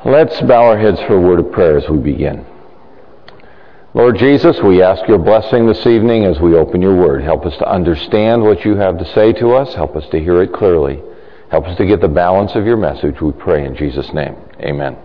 Let's bow our heads for a word of prayer as we begin. Lord Jesus, we ask your blessing this evening as we open your word. Help us to understand what you have to say to us. Help us to hear it clearly. Help us to get the balance of your message, we pray in Jesus' name. Amen.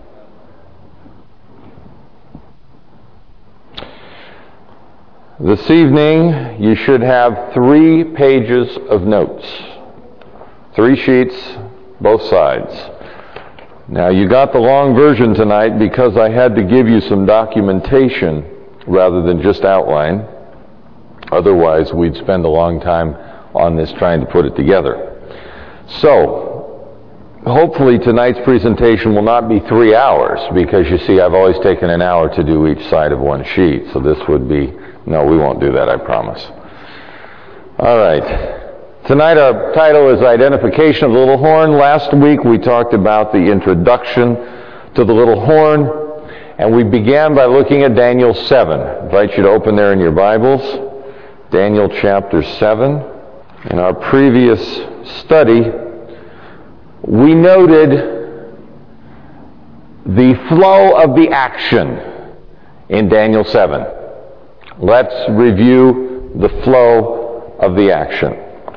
This evening, you should have 3 pages of notes. 3 sheets, both sides. Now, you got the long version tonight because I had to give you some documentation rather than just outline. Otherwise, we'd spend a long time on this trying to put it together. So, hopefully tonight's presentation will not be 3 hours because you see I've always taken an hour to do each side of one sheet. So this would be, no, we won't do that, I promise. All right. Tonight our title is Identification of the Little Horn. Last week we talked about the introduction to the little horn, and we began by looking at Daniel 7. I invite you to open there in your Bibles, Daniel chapter 7. In our previous study, we noted the flow of the action in Daniel 7. Let's review the flow of the action.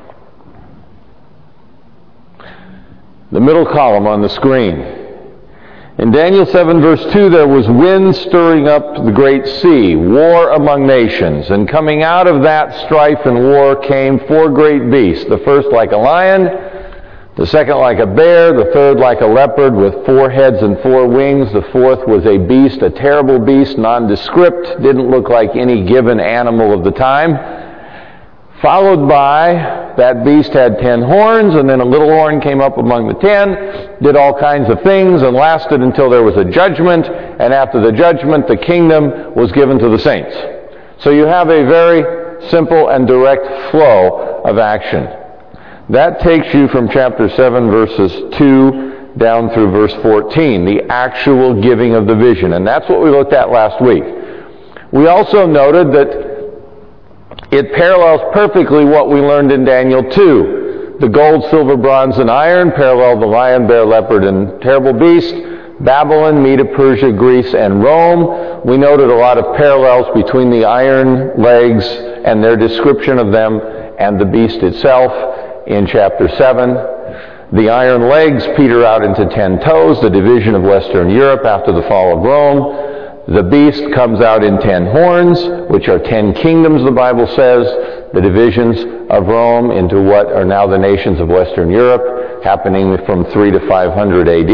The middle column on the screen. In Daniel 7 verse 2, there was wind stirring up the great sea, war among nations. And coming out of that strife and war came 4 great beasts. The first like a lion, the second like a bear, the third like a leopard with 4 heads and 4 wings. The fourth was a beast, a terrible beast, nondescript, didn't look like any given animal of the time. Followed by, that beast had 10 horns, and then a little horn came up among the 10, did all kinds of things, and lasted until there was a judgment, and after the judgment, the kingdom was given to the saints. So you have a very simple and direct flow of action. That takes you from chapter 7, verses 2 down through verse 14, the actual giving of the vision, and that's what we looked at last week. We also noted that it parallels perfectly what we learned in Daniel 2. The gold, silver, bronze, and iron parallel the lion, bear, leopard, and terrible beast. Babylon, Media, Persia, Greece, and Rome. We noted a lot of parallels between the iron legs and their description of them and the beast itself in chapter 7. The iron legs peter out into 10 toes, the division of Western Europe after the fall of Rome. The beast comes out in 10 horns, which are 10 kingdoms, the Bible says, the divisions of Rome into what are now the nations of Western Europe, happening from 3 to 500 AD.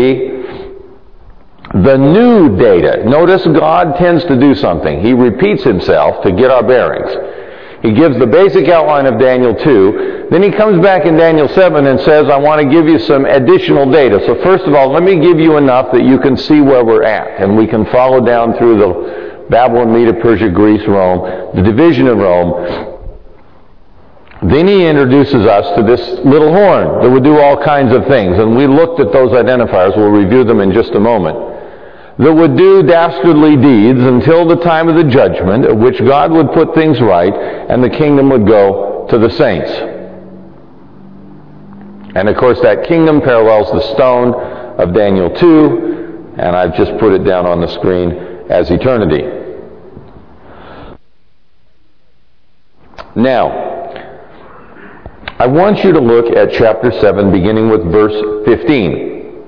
The new data. Notice God tends to do something. He repeats himself to get our bearings. He gives the basic outline of Daniel 2. Then he comes back in Daniel 7 and says, I want to give you some additional data. So first of all, let me give you enough that you can see where we're at. And we can follow down through the Babylon, Media, Persia, Greece, Rome, the division of Rome. Then he introduces us to this little horn that would do all kinds of things. And we looked at those identifiers. We'll review them in just a moment. That would do dastardly deeds until the time of the judgment, at which God would put things right, and the kingdom would go to the saints. And of course that kingdom parallels the stone of Daniel 2, and I've just put it down on the screen as eternity. Now, I want you to look at chapter 7, beginning with verse 15.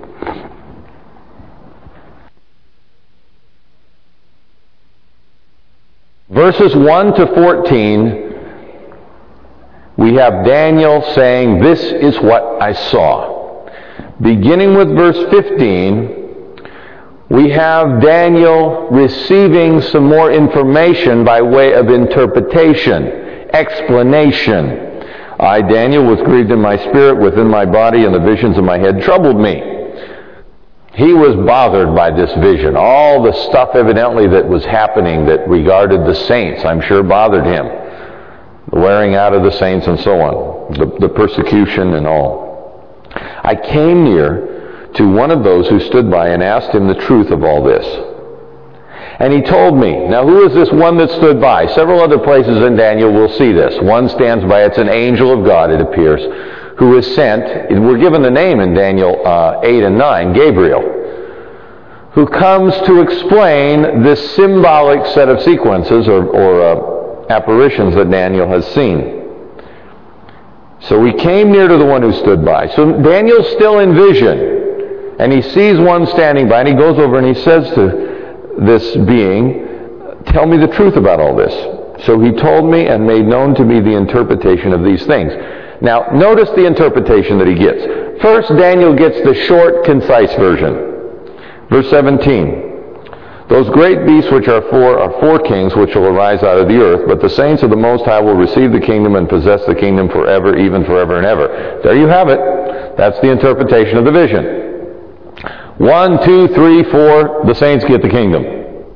Verses 1 to 14, we have Daniel saying, this is what I saw. Beginning with verse 15, we have Daniel receiving some more information by way of interpretation, explanation. I, Daniel, was grieved in my spirit within my body, and the visions of my head troubled me. He was bothered by this vision. All the stuff evidently that was happening that regarded the saints, I'm sure, bothered him. The wearing out of the saints and so on. The persecution and all. I came near to one of those who stood by and asked him the truth of all this. And he told me. Now who is this one that stood by? Several other places in Daniel we'll see this. One stands by. It's an angel of God, it appears, who is sent. We're given the name in Daniel 8 and 9, Gabriel, who comes to explain this symbolic set of sequences or apparitions that Daniel has seen. So he came near to the one who stood by. So Daniel's still in vision, and he sees one standing by, and he goes over and he says to this being, "Tell me the truth about all this." So he told me and made known to me the interpretation of these things. Now, notice the interpretation that he gets. First, Daniel gets the short, concise version. Verse 17. "Those great beasts which are four kings which will arise out of the earth, but the saints of the Most High will receive the kingdom and possess the kingdom forever, even forever and ever." There you have it. That's the interpretation of the vision. 1, 2, 3, 4, the saints get the kingdom.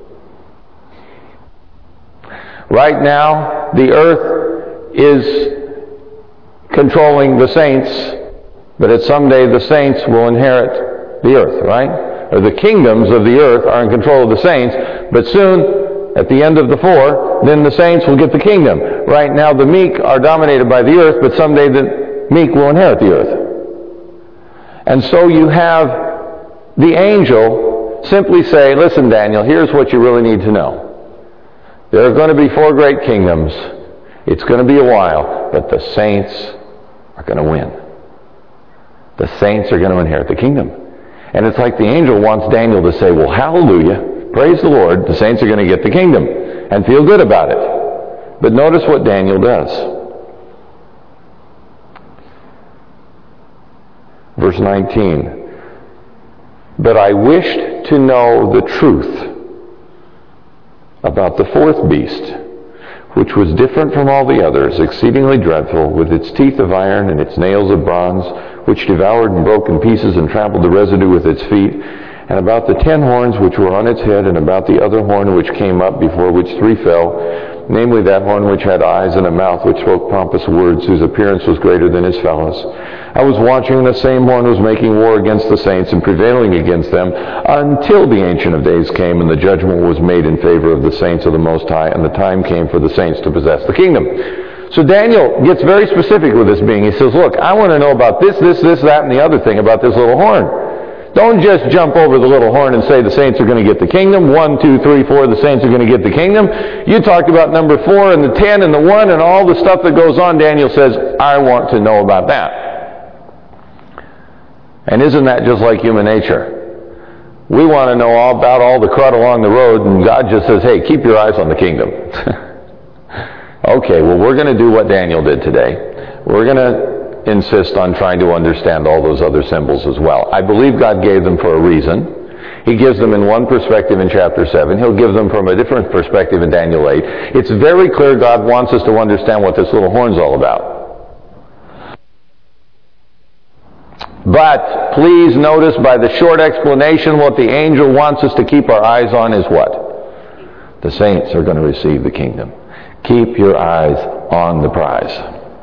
Right now, the earth is controlling the saints, but at someday the saints will inherit the earth, right? Or the kingdoms of the earth are in control of the saints, but soon, at the end of the 4, then the saints will get the kingdom. Right now, the meek are dominated by the earth, but someday the meek will inherit the earth. And so you have the angel simply say, "Listen, Daniel, here's what you really need to know. There are going to be 4 great kingdoms. It's going to be a while, but the saints are going to win. The saints are going to inherit the kingdom." And it's like the angel wants Daniel to say, "Well, hallelujah, praise the Lord, the saints are going to get the kingdom," and feel good about it. But notice what Daniel does. Verse 19. "But I wished to know the truth about the 4th beast, which was different from all the others, exceedingly dreadful, with its teeth of iron and its nails of bronze, which devoured and broke in pieces and trampled the residue with its feet, and about the 10 horns which were on its head, and about the other horn which came up, before which 3 fell, namely that horn which had eyes and a mouth which spoke pompous words, whose appearance was greater than his fellows. I was watching, and the same horn was making war against the saints and prevailing against them, until the Ancient of Days came, and the judgment was made in favor of the saints of the Most High, and the time came for the saints to possess the kingdom." So Daniel gets very specific with this being. He says, "Look, I want to know about this, that, and the other thing about this little horn. Don't just jump over the little horn and say the saints are going to get the kingdom. 1, 2, 3, 4, the saints are going to get the kingdom. You talked about number 4 and the 10 and the 1 and all the stuff that goes on." Daniel says, "I want to know about that." And isn't that just like human nature? We want to know all about all the crud along the road, and God just says, "Hey, keep your eyes on the kingdom." Okay, well, we're going to do what Daniel did today. We're going to insist on trying to understand all those other symbols as well. I believe God gave them for a reason. He gives them in one perspective in chapter 7. He'll give them from a different perspective in Daniel 8. It's very clear God wants us to understand what this little horn's all about. But please notice by the short explanation, what the angel wants us to keep our eyes on is what? The saints are going to receive the kingdom. Keep your eyes on the prize.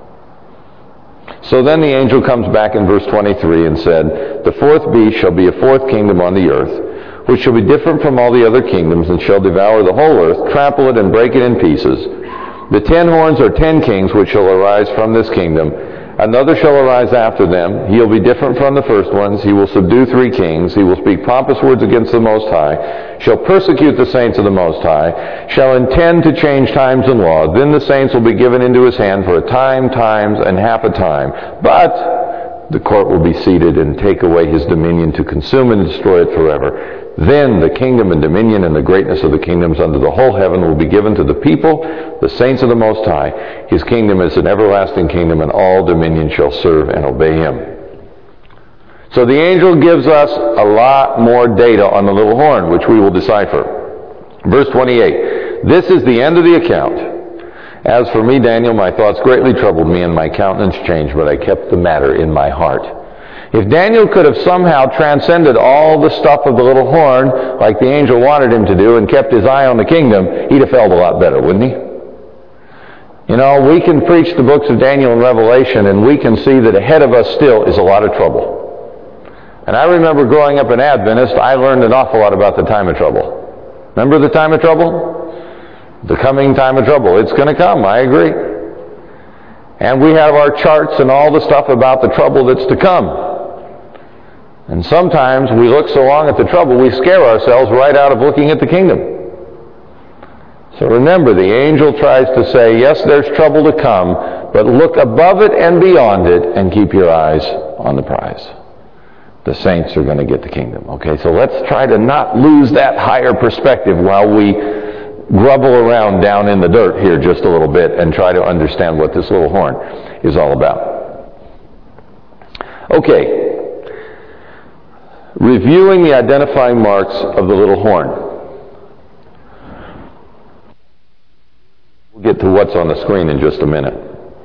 So then the angel comes back in verse 23 and said, "The 4th beast shall be a 4th kingdom on the earth, which shall be different from all the other kingdoms, and shall devour the whole earth, trample it, and break it in pieces. The 10 horns are 10 kings which shall arise from this kingdom. Another shall arise after them. He will be different from the first ones. He will subdue 3 kings. He will speak pompous words against the Most High, shall persecute the saints of the Most High, shall intend to change times and law. Then the saints will be given into his hand for a time, times, and half a time. But the court will be seated and take away his dominion to consume and destroy it forever. Then the kingdom and dominion and the greatness of the kingdoms under the whole heaven will be given to the people, the saints of the Most High. His kingdom is an everlasting kingdom, and all dominion shall serve and obey him." So the angel gives us a lot more data on the little horn, which we will decipher. Verse 28, "This is the end of the account. As for me, Daniel, my thoughts greatly troubled me, and my countenance changed, but I kept the matter in my heart." If Daniel could have somehow transcended all the stuff of the little horn, like the angel wanted him to do, and kept his eye on the kingdom, he'd have felt a lot better, wouldn't he? You know, we can preach the books of Daniel and Revelation, and we can see that ahead of us still is a lot of trouble. And I remember growing up an Adventist, I learned an awful lot about the time of trouble. Remember the time of trouble? The coming time of trouble. It's going to come, I agree. And we have our charts and all the stuff about the trouble that's to come. And sometimes we look so long at the trouble, we scare ourselves right out of looking at the kingdom. So remember, the angel tries to say, yes, there's trouble to come, but look above it and beyond it and keep your eyes on the prize. The saints are going to get the kingdom. Okay, so let's try to not lose that higher perspective while we grubble around down in the dirt here just a little bit and try to understand what this little horn is all about. Okay, reviewing the identifying marks of the little horn. We'll get to what's on the screen in just a minute.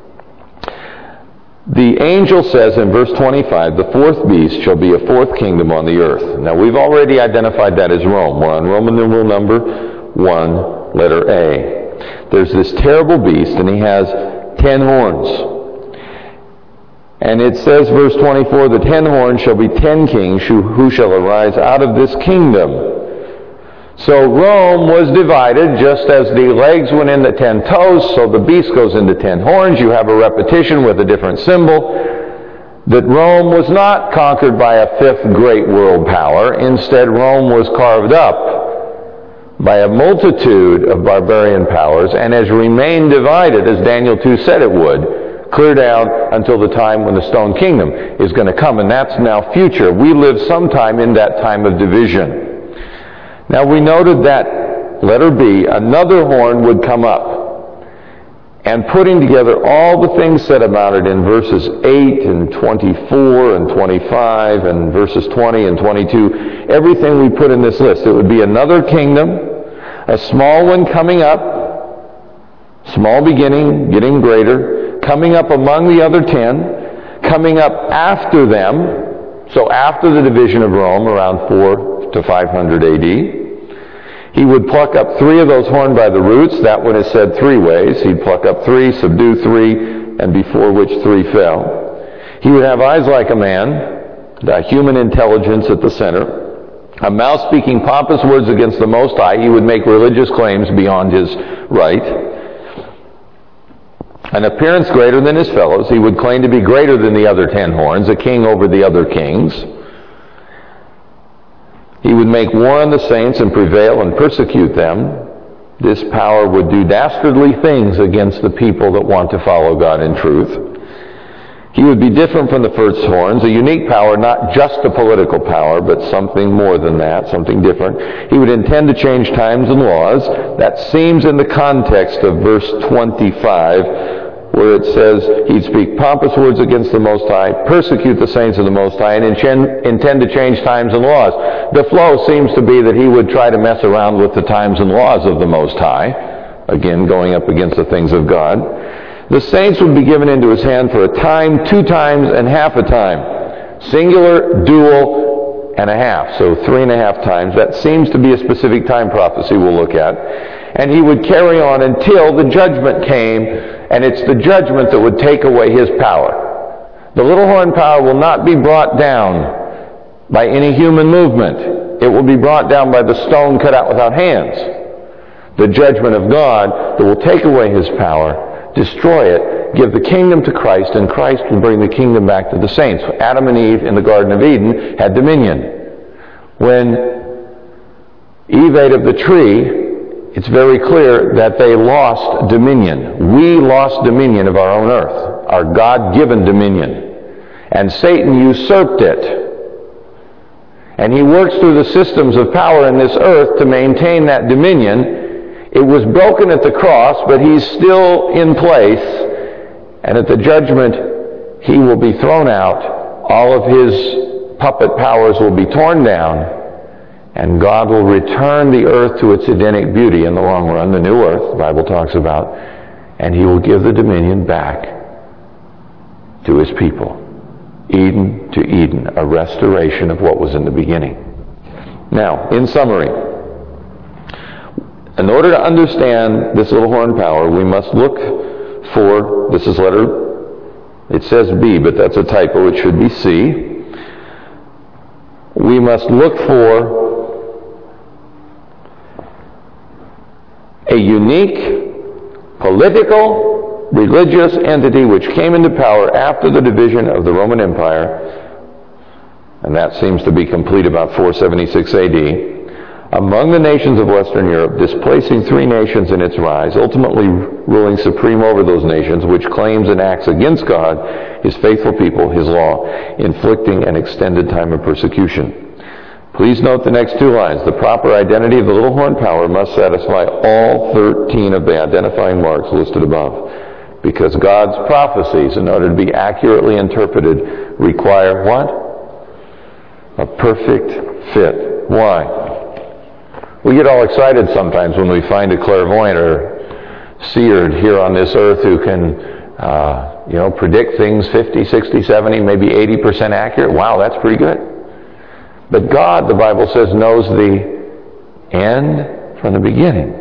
The angel says in verse 25, the fourth beast shall be a fourth kingdom on the earth. Now we've already identified that as Rome. We're on Roman numeral number 1, letter A. There's this terrible beast, and he has 10 horns. And it says, verse 24, the 10 horns shall be 10 kings who shall arise out of this kingdom. So Rome was divided, just as the legs went into 10 toes, so the beast goes into 10 horns. You have a repetition with a different symbol. That Rome was not conquered by a fifth great world power. Instead, Rome was carved up by a multitude of barbarian powers and has remained divided, as Daniel 2 said it would, clear down until the time when the stone kingdom is going to come. And that's now future. We live sometime in that time of division. Now we noted that, letter B, another horn would come up. And putting together all the things said about it in verses 8 and 24 and 25 and verses 20 and 22, everything we put in this list, it would be another kingdom, a small one coming up, small beginning, getting greater, coming up among the other 10, coming up after them, so after the division of Rome, around 4 to 500 AD. He would pluck up 3 of those horns by the roots. That one is said 3 ways. He'd pluck up 3, subdue 3, and before which 3 fell. He would have eyes like a man, the human intelligence at the center, a mouth speaking pompous words against the Most High. He would make religious claims beyond his right. An appearance greater than his fellows. He would claim to be greater than the other 10 horns, a king over the other kings. He would make war on the saints and prevail and persecute them. This power would do dastardly things against the people that want to follow God in truth. He would be different from the first horns, a unique power, not just a political power, but something more than that, something different. He would intend to change times and laws. That seems in the context of verse 25, where it says he'd speak pompous words against the Most High, persecute the saints of the Most High, and intend to change times and laws. The flow seems to be that he would try to mess around with the times and laws of the Most High, again going up against the things of God. The saints would be given into his hand for a time, 2 times, and half a time. Singular, dual, and a half. So 3.5 times. That seems to be a specific time prophecy we'll look at. And he would carry on until the judgment came, and it's the judgment that would take away his power. The little horn power will not be brought down by any human movement. It will be brought down by the stone cut out without hands. The judgment of God that will take away his power, destroy it, give the kingdom to Christ, and Christ will bring the kingdom back to the saints. Adam and Eve in the Garden of Eden had dominion. When Eve ate of the tree, it's very clear that they lost dominion. We lost dominion of our own earth, our God-given dominion. And Satan usurped it. And he works through the systems of power in this earth to maintain that dominion. It was broken at the cross, but he's still in place. And at the judgment, he will be thrown out. All of his puppet powers will be torn down. And God will return the earth to its Edenic beauty in the long run, the new earth, the Bible talks about, and he will give the dominion back to his people. Eden to Eden, a restoration of what was in the beginning. Now, in summary, in order to understand this little horn power, we must look for, this is letter, it says B, but that's a typo, it should be C. We must look for a unique political, religious entity which came into power after the division of the Roman Empire, and that seems to be complete about 476 AD, among the nations of Western Europe, displacing three nations in its rise, ultimately ruling supreme over those nations, which claims and acts against God, his faithful people, his law, inflicting an extended time of persecution. Please note the next two lines. The proper identity of the little horn power must satisfy all 13 of the identifying marks listed above, because God's prophecies, in order to be accurately interpreted, require what? A perfect fit. Why? We get all excited sometimes when we find a clairvoyant or seer here on this earth who can, predict things 50, 60, 70, maybe 80% accurate. Wow, that's pretty good. But God, the Bible says, knows the end from the beginning.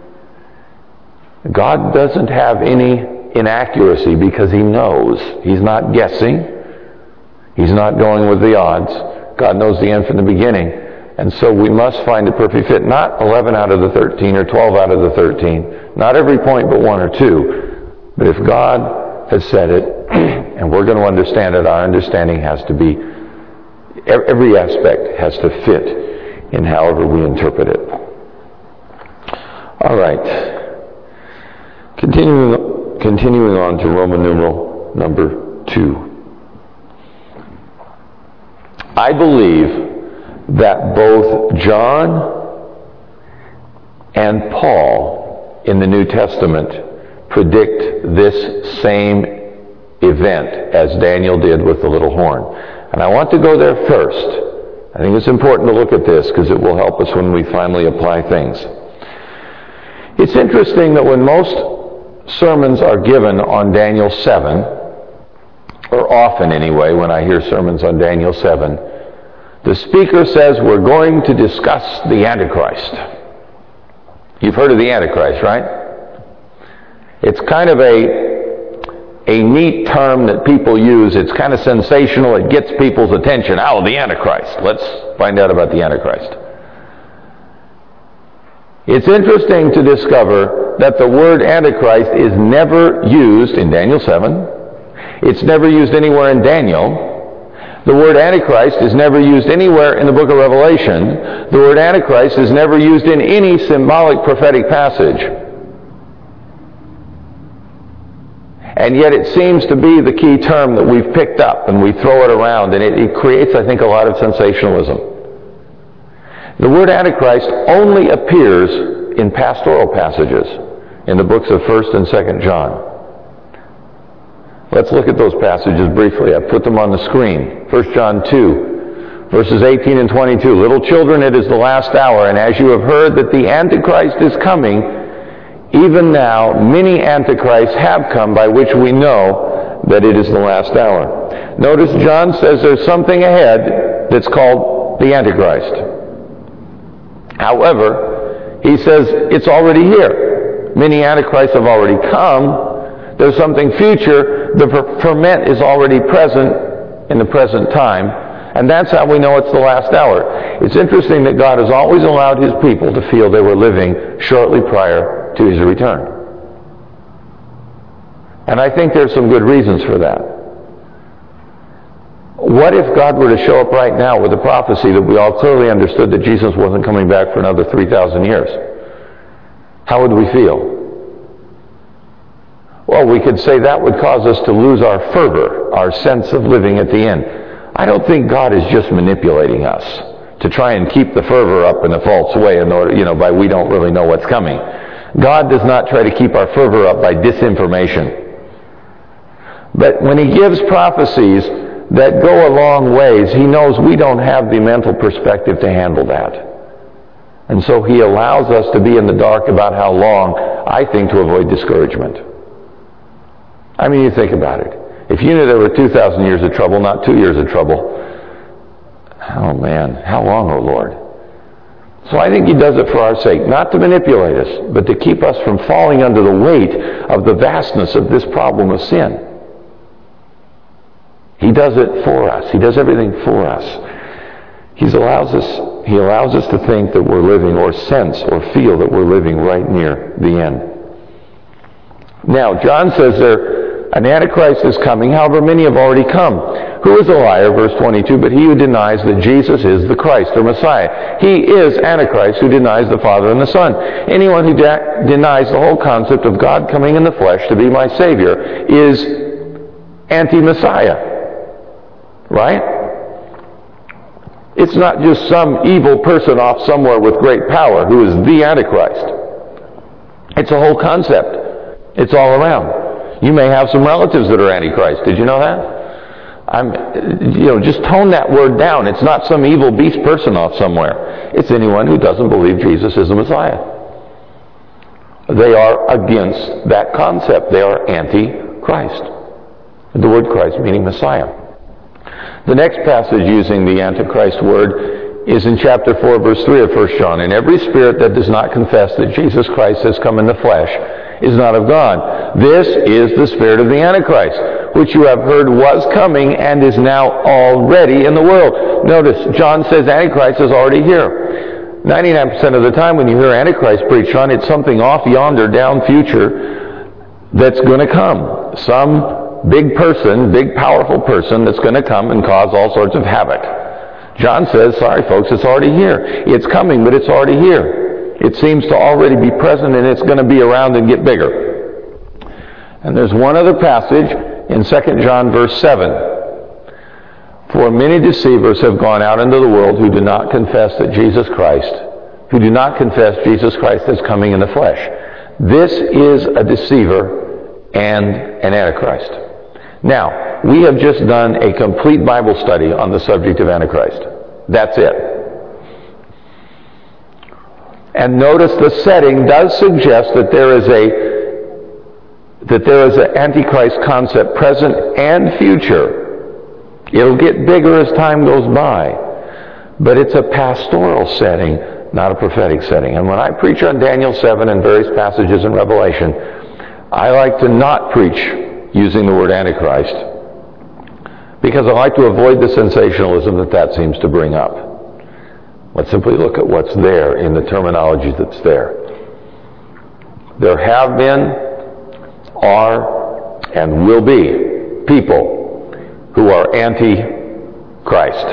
God doesn't have any inaccuracy because he knows. He's not guessing. He's not going with the odds. God knows the end from the beginning. And so we must find a perfect fit. Not 11 out of the 13 or 12 out of the 13. Not every point but one or two. But if God has said it, and we're going to understand it, our understanding has to be, every aspect has to fit in however we interpret it. All right. Continuing on to Roman numeral number 2. I believe that both John and Paul in the New Testament predict this same event as Daniel did with the little horn. And I want to go there first. I think it's important to look at this because it will help us when we finally apply things. It's interesting that when most sermons are given on Daniel 7, or often anyway, when I hear sermons on Daniel 7, the speaker says we're going to discuss the Antichrist. You've heard of the Antichrist, right? It's kind of a neat term that people use. It's kind of sensational. It gets people's attention. Oh, the Antichrist. Let's find out about the Antichrist. It's interesting to discover that the word Antichrist is never used in Daniel 7. It's never used anywhere in Daniel. The word Antichrist is never used anywhere in the book of Revelation. The word Antichrist is never used in any symbolic prophetic passage. And yet it seems to be the key term that we've picked up and we throw it around, and it creates, I think, a lot of sensationalism. The word Antichrist only appears in pastoral passages in the books of 1st and 2nd John. Let's look at those passages briefly. I've put them on the screen. 1 John 2, verses 18 and 22. Little children, it is the last hour, and as you have heard that the Antichrist is coming, even now many Antichrists have come, by which we know that it is the last hour. Notice John says there's something ahead that's called the Antichrist. However, he says it's already here. Many Antichrists have already come. There's something future. The ferment is already present in the present time. And that's how we know it's the last hour. It's interesting that God has always allowed his people to feel they were living shortly prior to his return. And I think there's some good reasons for that. What if God were to show up right now with a prophecy that we all clearly understood that Jesus wasn't coming back for another 3,000 years? How would we feel? Well, we could say that would cause us to lose our fervor, our sense of living at the end. I don't think God is just manipulating us to try and keep the fervor up in a false way in order, by we don't really know what's coming. God does not try to keep our fervor up by disinformation. But when he gives prophecies that go a long ways, he knows we don't have the mental perspective to handle that. And so he allows us to be in the dark about how long, I think, to avoid discouragement. I mean, you think about it. If you knew there were 2,000 years of trouble, not 2 years of trouble, oh man, how long, oh Lord? So I think he does it for our sake, not to manipulate us, but to keep us from falling under the weight of the vastness of this problem of sin. He does it for us. He does everything for us. He allows us to think that we're living, or sense or feel that we're living right near the end. Now, John says there, An Antichrist is coming, however many have already come. Who is a liar, verse 22, but he who denies that Jesus is the Christ or Messiah. He is Antichrist who denies the Father and the Son. Anyone who denies the whole concept of God coming in the flesh to be my Savior is anti-Messiah. Right? It's not just some evil person off somewhere with great power who is the Antichrist. It's a whole concept. It's all around. You may have some relatives that are Antichrist. Did you know that? Just tone that word down. It's not some evil beast person off somewhere. It's anyone who doesn't believe Jesus is the Messiah. They are against that concept. They are anti-Christ. The word Christ meaning Messiah. The next passage using the Antichrist word is in chapter 4, verse 3 of 1 John. And every spirit that does not confess that Jesus Christ has come in the flesh is not of God. This is the spirit of the Antichrist, which you have heard was coming and is now already in the world. Notice, John says Antichrist is already here. 99% of the time when you hear Antichrist preached on, it's something off yonder, down future that's going to come. Some big person, big powerful person that's going to come and cause all sorts of havoc. John says, sorry folks, it's already here. It's coming, but it's already here. It seems to already be present, and it's going to be around and get bigger. And there's one other passage in 2 John verse 7. For many deceivers have gone out into the world who do not confess that Jesus Christ is coming in the flesh. This is a deceiver and an Antichrist. Now, we have just done a complete Bible study on the subject of Antichrist. That's it. And notice the setting does suggest that there is an Antichrist concept present and future. It'll get bigger as time goes by. But it's a pastoral setting, not a prophetic setting. And when I preach on Daniel 7 and various passages in Revelation, I like to not preach using the word Antichrist, because I like to avoid the sensationalism that seems to bring up. Let's simply look at what's there in the terminology that's there. There have been, are, and will be people who are anti-Christ,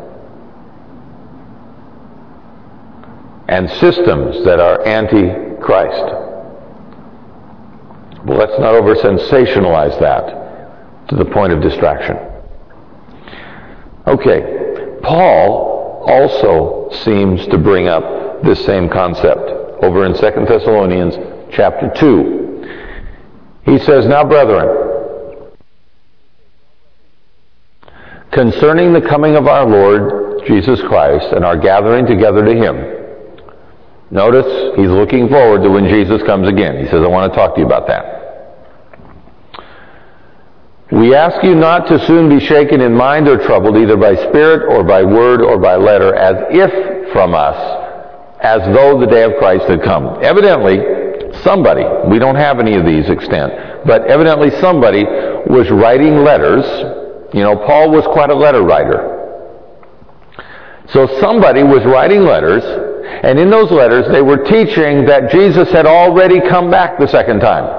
and systems that are anti-Christ. Well, let's not over-sensationalize that to the point of distraction. Okay, Paul also seems to bring up this same concept over in 2 Thessalonians chapter 2. He says, now brethren, concerning the coming of our Lord Jesus Christ and our gathering together to Him. Notice, he's looking forward to when Jesus comes again. He says, I want to talk to you about that. We ask you not to soon be shaken in mind or troubled, either by spirit or by word or by letter, as if from us, as though the day of Christ had come. Evidently, somebody, we don't have any of these extant, but evidently somebody was writing letters. Paul was quite a letter writer. So somebody was writing letters, and in those letters they were teaching that Jesus had already come back the second time.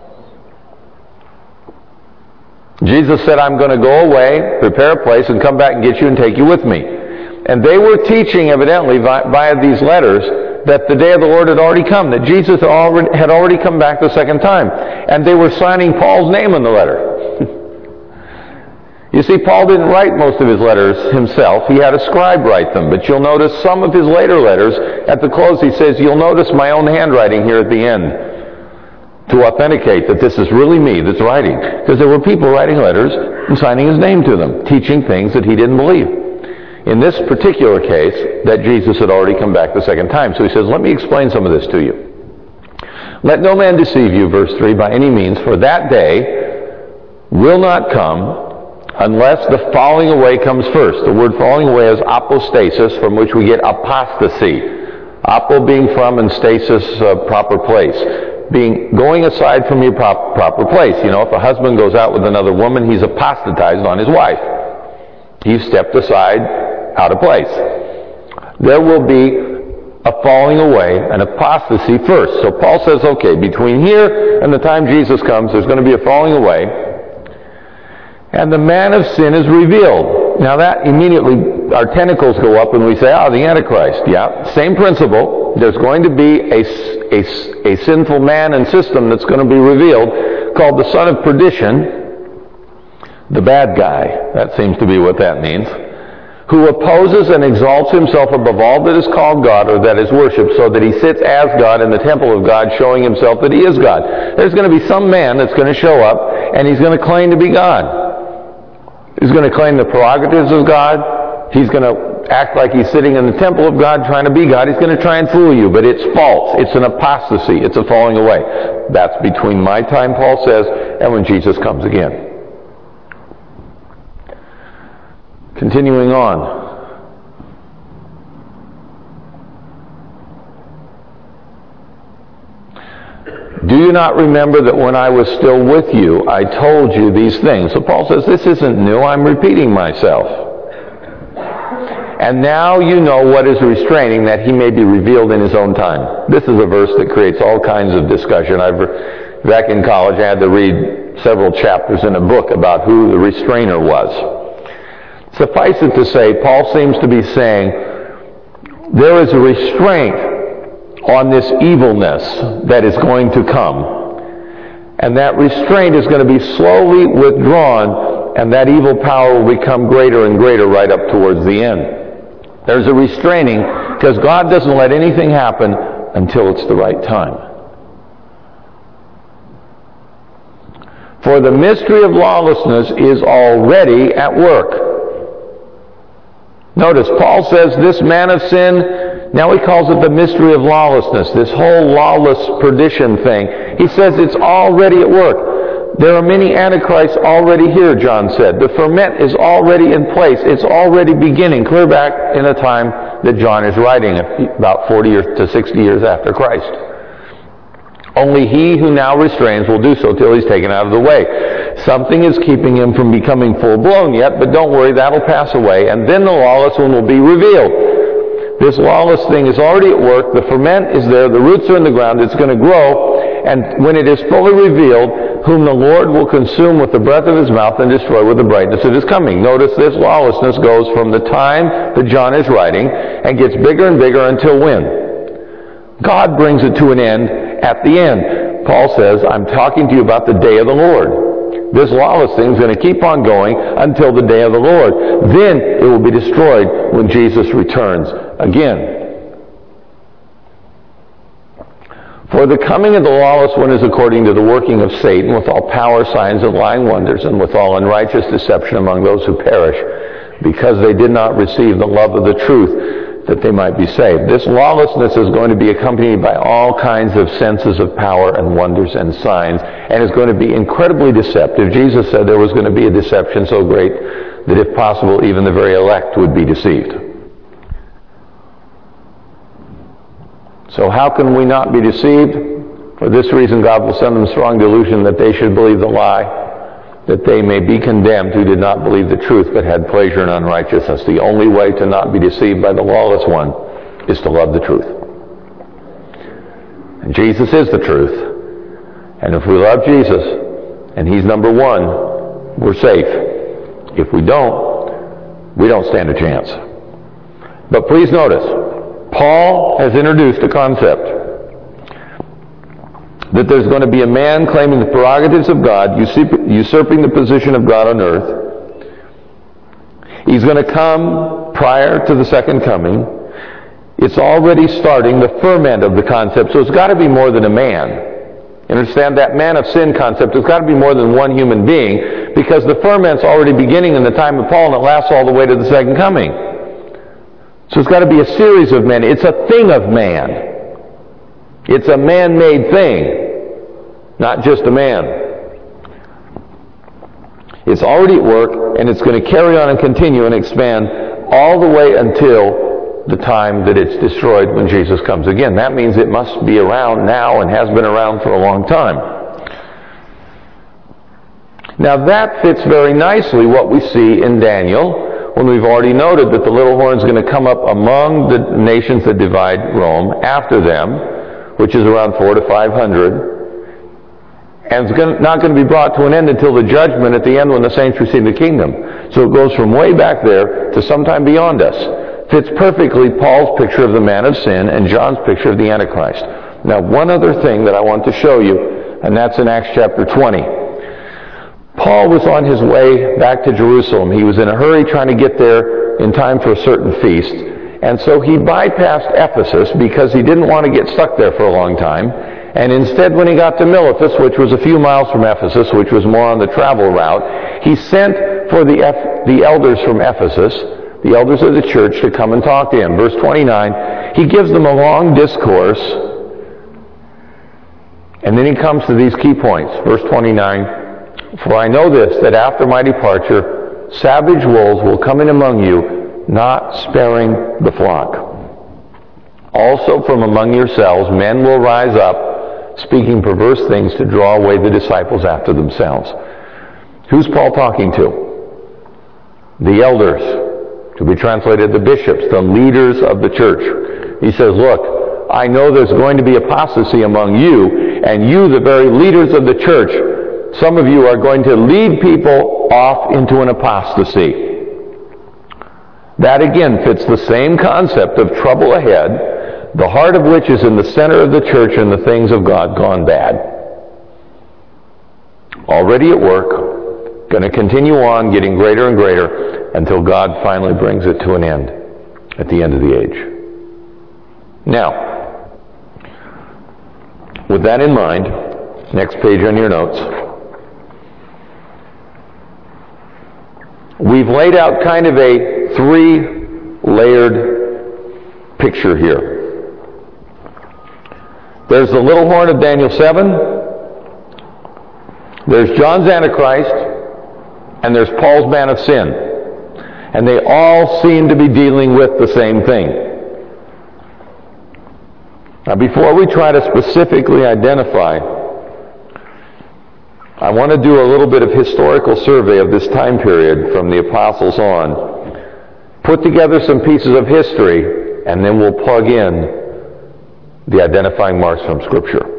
Jesus said, I'm going to go away, prepare a place, and come back and get you and take you with me. And they were teaching, evidently, via these letters, that the day of the Lord had already come, that Jesus had already come back the second time. And they were signing Paul's name on the letter. You see, Paul didn't write most of his letters himself. He had a scribe write them. But you'll notice some of his later letters, at the close he says, you'll notice my own handwriting here at the end, to authenticate that this is really me that's writing. Because there were people writing letters and signing his name to them, teaching things that he didn't believe. In this particular case, that Jesus had already come back the second time. So he says, let me explain some of this to you. Let no man deceive you, verse 3, by any means, for that day will not come unless the falling away comes first. The word falling away is apostasis, from which we get apostasy. Apo being from and stasis, proper place. Going aside from your proper place. If a husband goes out with another woman, he's apostatized on his wife. He's stepped aside, out of place. There will be a falling away, an apostasy first. So Paul says, okay, between here and the time Jesus comes, there's going to be a falling away. and the man of sin is revealed. Now that immediately, our tentacles go up and we say, the Antichrist. Yeah, same principle. There's going to be a sinful man and system that's going to be revealed called the son of perdition, the bad guy. That seems to be what that means. Who opposes and exalts himself above all that is called God or that is worshipped, so that he sits as God in the temple of God, showing himself that he is God. There's going to be some man that's going to show up, and he's going to claim to be God. He's going to claim the prerogatives of God. He's going to act like he's sitting in the temple of God trying to be God. He's going to try and fool you, but it's false. It's an apostasy. It's a falling away. That's between my time, Paul says, and when Jesus comes again. Continuing on. Do you not remember that when I was still with you, I told you these things? So Paul says, this isn't new. I'm repeating myself. And now you know what is restraining, that he may be revealed in his own time. This is a verse that creates all kinds of discussion. Back in college, I had to read several chapters in a book about who the restrainer was. Suffice it to say, Paul seems to be saying there is a restraint on this evilness that is going to come. And that restraint is going to be slowly withdrawn, and that evil power will become greater and greater right up towards the end. There's a restraining because God doesn't let anything happen until it's the right time. For the mystery of lawlessness is already at work. Notice, Paul says this man of sin, now he calls it the mystery of lawlessness, this whole lawless perdition thing. He says it's already at work. There are many antichrists already here, John said. The ferment is already in place. It's already beginning, clear back in the time that John is writing, about 40 to 60 years after Christ. Only he who now restrains will do so till he's taken out of the way. Something is keeping him from becoming full-blown yet, but don't worry, that'll pass away, and then the lawless one will be revealed. This lawless thing is already at work. The ferment is there. The roots are in the ground. It's going to grow, and when it is fully revealed, whom the Lord will consume with the breath of his mouth and destroy with the brightness of his coming. Notice this lawlessness goes from the time that John is writing and gets bigger and bigger until when? God brings it to an end at the end. Paul says, I'm talking to you about the day of the Lord. This lawless thing is going to keep on going until the day of the Lord. Then it will be destroyed when Jesus returns again. For the coming of the lawless one is according to the working of Satan, with all power, signs, and lying wonders, and with all unrighteous deception among those who perish, because they did not receive the love of the truth, that they might be saved. This lawlessness is going to be accompanied by all kinds of senses of power and wonders and signs, and is going to be incredibly deceptive. Jesus said there was going to be a deception so great that if possible, even the very elect would be deceived. So how can we not be deceived? For this reason, God will send them strong delusion that they should believe the lie, that they may be condemned who did not believe the truth but had pleasure in unrighteousness. The only way to not be deceived by the lawless one is to love the truth. And Jesus is the truth. And if we love Jesus, and he's number one, we're safe. If we don't stand a chance. But please notice, Paul has introduced a concept that there's going to be a man claiming the prerogatives of God, usurping the position of God on earth. He's going to come prior to the second coming. It's already starting, the ferment of the concept, so it's got to be more than a man. You understand that man of sin concept? It's got to be more than one human being, because the ferment's already beginning in the time of Paul, and it lasts all the way to the second coming. So it's got to be a series of men. It's a thing of man. It's a man-made thing, not just a man. It's already at work, and it's going to carry on and continue and expand all the way until the time that it's destroyed when Jesus comes again. That means it must be around now and has been around for a long time. Now that fits very nicely what we see in Daniel, when we've already noted that the little horn is going to come up among the nations that divide Rome after them, which is around 400 to 500. And it's not going to be brought to an end until the judgment at the end when the saints receive the kingdom. So it goes from way back there to sometime beyond us. Fits perfectly Paul's picture of the man of sin and John's picture of the Antichrist. Now, one other thing that I want to show you, and that's in Acts chapter 20. Paul was on his way back to Jerusalem. He was in a hurry trying to get there in time for a certain feast. And so he bypassed Ephesus because he didn't want to get stuck there for a long time. And instead, when he got to Miletus, which was a few miles from Ephesus, which was more on the travel route, he sent for the elders from Ephesus, the elders of the church, to come and talk to him. Verse 29, he gives them a long discourse, and then he comes to these key points. Verse 29, for I know this, that after my departure, savage wolves will come in among you, not sparing the flock. Also from among yourselves men will rise up, speaking perverse things to draw away the disciples after themselves. Who's Paul talking to? The elders, to be translated the bishops, the leaders of the church. He says, look, I know there's going to be apostasy among you, and you, the very leaders of the church, some of you are going to lead people off into an apostasy. That again fits the same concept of trouble ahead, the heart of which is in the center of the church and the things of God gone bad. Already at work, going to continue on, getting greater and greater, until God finally brings it to an end at the end of the age. Now, with that in mind, next page on your notes, we've laid out kind of a three-layered picture here. There's the little horn of Daniel 7, there's John's Antichrist, and there's Paul's man of sin. And they all seem to be dealing with the same thing. Now, before we try to specifically identify, I want to do a little bit of historical survey of this time period from the apostles on, put together some pieces of history, and then we'll plug in the identifying marks from Scripture.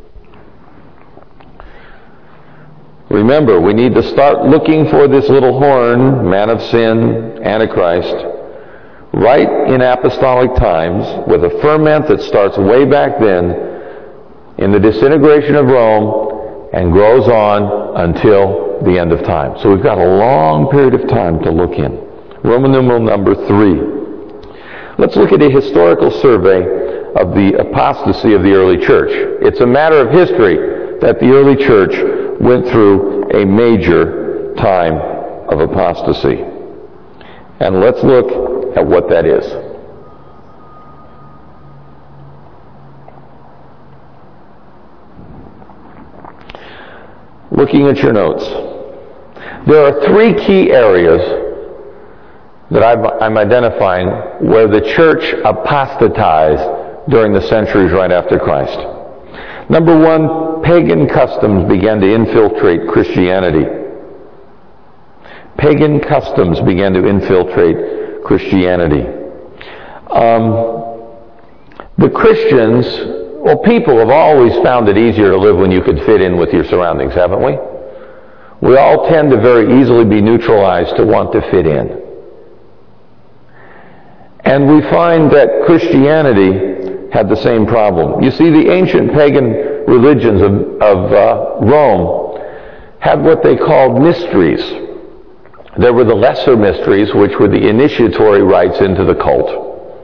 Remember, we need to start looking for this little horn, man of sin, Antichrist, right in apostolic times, with a ferment that starts way back then in the disintegration of Rome and grows on until the end of time. So we've got a long period of time to look in. Roman numeral number 3. Let's look at a historical survey of the apostasy of the early church. It's a matter of history that the early church went through a major time of apostasy. And let's look at what that is. Looking at your notes, there are 3 key areas that I'm identifying where the church apostatized during the centuries right after Christ. Number 1, pagan customs began to infiltrate Christianity. Pagan customs began to infiltrate Christianity. The Christians, well, people have always found it easier to live when you could fit in with your surroundings, haven't we? We all tend to very easily be neutralized to want to fit in. And we find that Christianity had the same problem. You see, the ancient pagan religions of Rome had what they called mysteries. There were the lesser mysteries, which were the initiatory rites into the cult.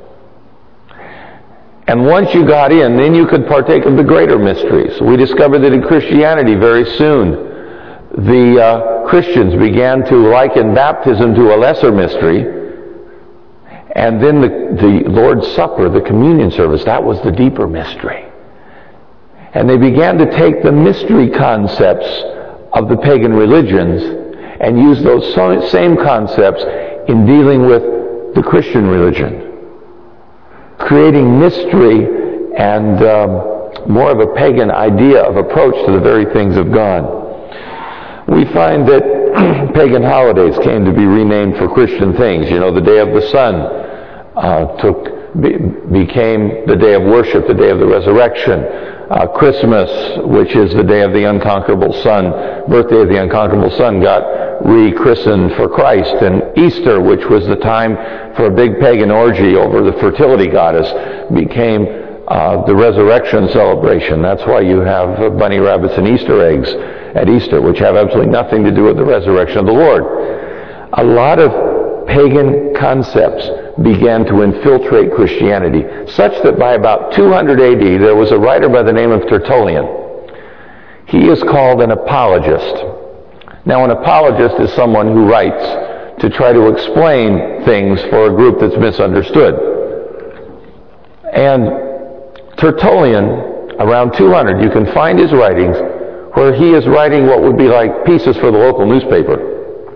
And once you got in, then you could partake of the greater mysteries. We discovered that in Christianity very soon, the Christians began to liken baptism to a lesser mystery. And then the Lord's Supper, the communion service, that was the deeper mystery. And they began to take the mystery concepts of the pagan religions and use those same concepts in dealing with the Christian religion, creating mystery and more of a pagan idea of approach to the very things of God. We find that pagan holidays came to be renamed for Christian things. You know, the Day of the Sun became the day of worship, the day of the resurrection. Christmas, which is the day of the unconquerable Son, birthday of the unconquerable Son, got rechristened for Christ. And Easter, which was the time for a big pagan orgy over the fertility goddess, became the resurrection celebration. That's why you have bunny rabbits and Easter eggs at Easter, which have absolutely nothing to do with the resurrection of the Lord. A lot of pagan concepts began to infiltrate Christianity, such that by about 200 AD, there was a writer by the name of Tertullian. He is called an apologist. Now, an apologist is someone who writes to try to explain things for a group that's misunderstood. And Tertullian, around 200, you can find his writings where he is writing what would be like pieces for the local newspaper,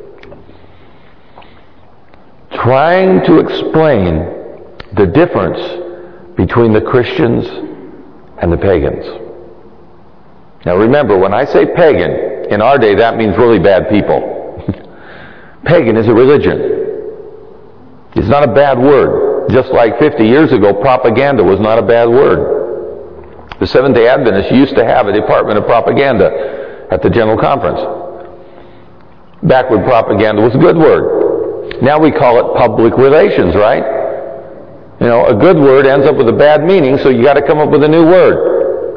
trying to explain the difference between the Christians and the pagans. Now remember, when I say pagan, in our day that means really bad people. Pagan is a religion. It's not a bad word. Just like 50 years ago, propaganda was not a bad word. The Seventh-day Adventists used to have a department of propaganda at the General Conference. Backward propaganda was a good word. Now we call it public relations, right? You know, a good word ends up with a bad meaning, so you got to come up with a new word.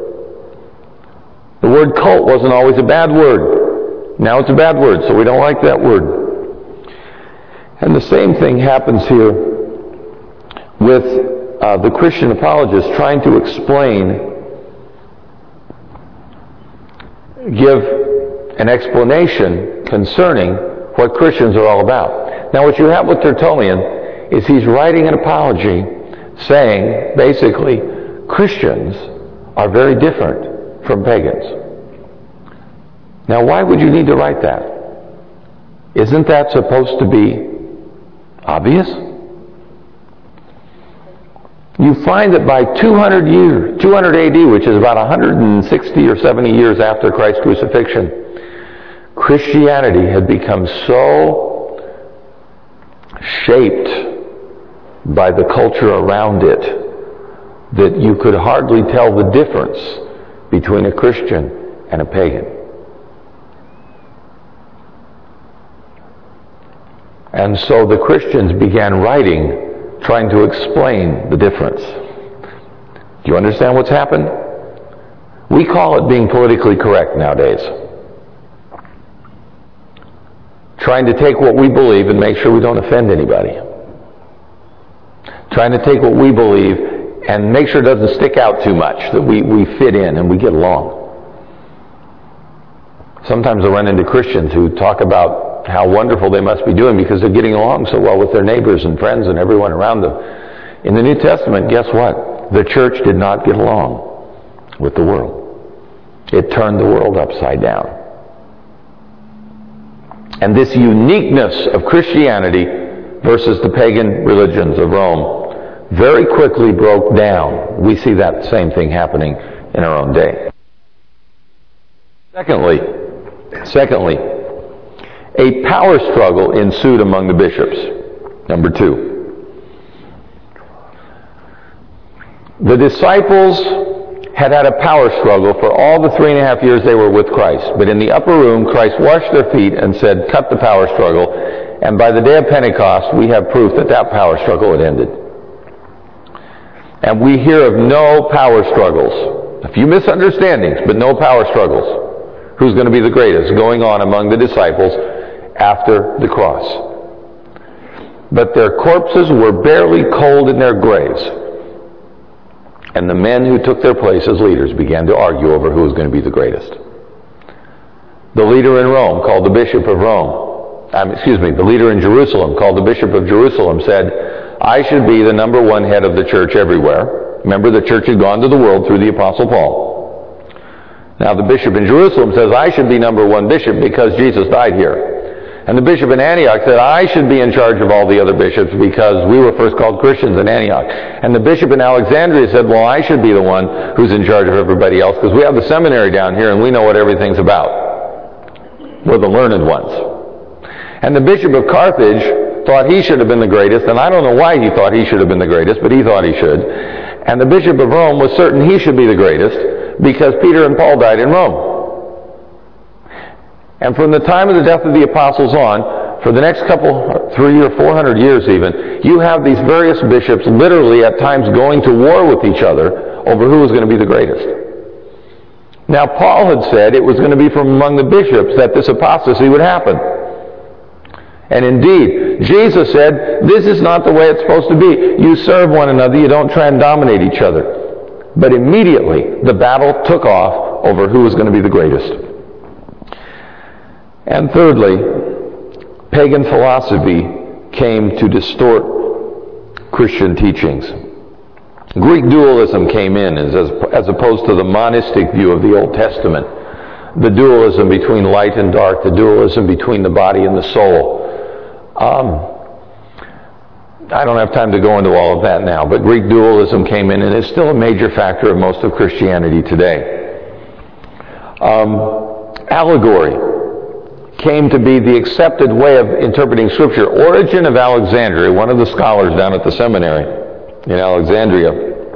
The word cult wasn't always a bad word. Now it's a bad word, so we don't like that word. And the same thing happens here with the Christian apologists trying to explain, give an explanation concerning what Christians are all about. Now what you have with Tertullian is he's writing an apology saying, basically, Christians are very different from pagans. Now why would you need to write that? Isn't that supposed to be obvious? You find that by 200 AD, which is about 160 or 70 years after Christ's crucifixion, Christianity had become so shaped by the culture around it that you could hardly tell the difference between a Christian and a pagan. And so the Christians began writing, trying to explain the difference. Do you understand what's happened? We call it being politically correct nowadays. Trying to take what we believe and make sure we don't offend anybody. Trying to take what we believe and make sure it doesn't stick out too much, that we fit in and we get along. Sometimes I run into Christians who talk about how wonderful they must be doing because they're getting along so well with their neighbors and friends and everyone around them. In the New Testament, guess what? The church did not get along with the world. It turned the world upside down. And this uniqueness of Christianity versus the pagan religions of Rome very quickly broke down. We see that same thing happening in our own day. Secondly, a power struggle ensued among the bishops. Number 2. The disciples had a power struggle for all the 3.5 years they were with Christ. But in the upper room, Christ washed their feet and said, cut the power struggle. And by the day of Pentecost, we have proof that that power struggle had ended. And we hear of no power struggles. A few misunderstandings, but no power struggles. Who's going to be the greatest going on among the disciples after the cross? But their corpses were barely cold in their graves. And the men who took their place as leaders began to argue over who was going to be the greatest. The leader in Rome, called the Bishop of Rome, the leader in Jerusalem, called the Bishop of Jerusalem, said, I should be the number one head of the church everywhere. Remember, the church had gone to the world through the Apostle Paul. Now the bishop in Jerusalem says, I should be number one bishop because Jesus died here. And the bishop in Antioch said, I should be in charge of all the other bishops because we were first called Christians in Antioch. And the bishop in Alexandria said, well, I should be the one who's in charge of everybody else because we have the seminary down here and we know what everything's about. We're the learned ones. And the bishop of Carthage thought he should have been the greatest, and I don't know why he thought he should have been the greatest, but he thought he should. And the bishop of Rome was certain he should be the greatest because Peter and Paul died in Rome. And from the time of the death of the apostles on, for the next 300 or 400 years even, you have these various bishops literally at times going to war with each other over who was going to be the greatest. Now, Paul had said it was going to be from among the bishops that this apostasy would happen. And indeed, Jesus said, this is not the way it's supposed to be. You serve one another, you don't try and dominate each other. But immediately, the battle took off over who was going to be the greatest. And thirdly, pagan philosophy came to distort Christian teachings. Greek dualism came in as opposed to the monistic view of the Old Testament. The dualism between light and dark, the dualism between the body and the soul. I don't have time to go into all of that now, but Greek dualism came in and is still a major factor of most of Christianity today. Allegory came to be the accepted way of interpreting Scripture. Origen of Alexandria, one of the scholars down at the seminary in Alexandria,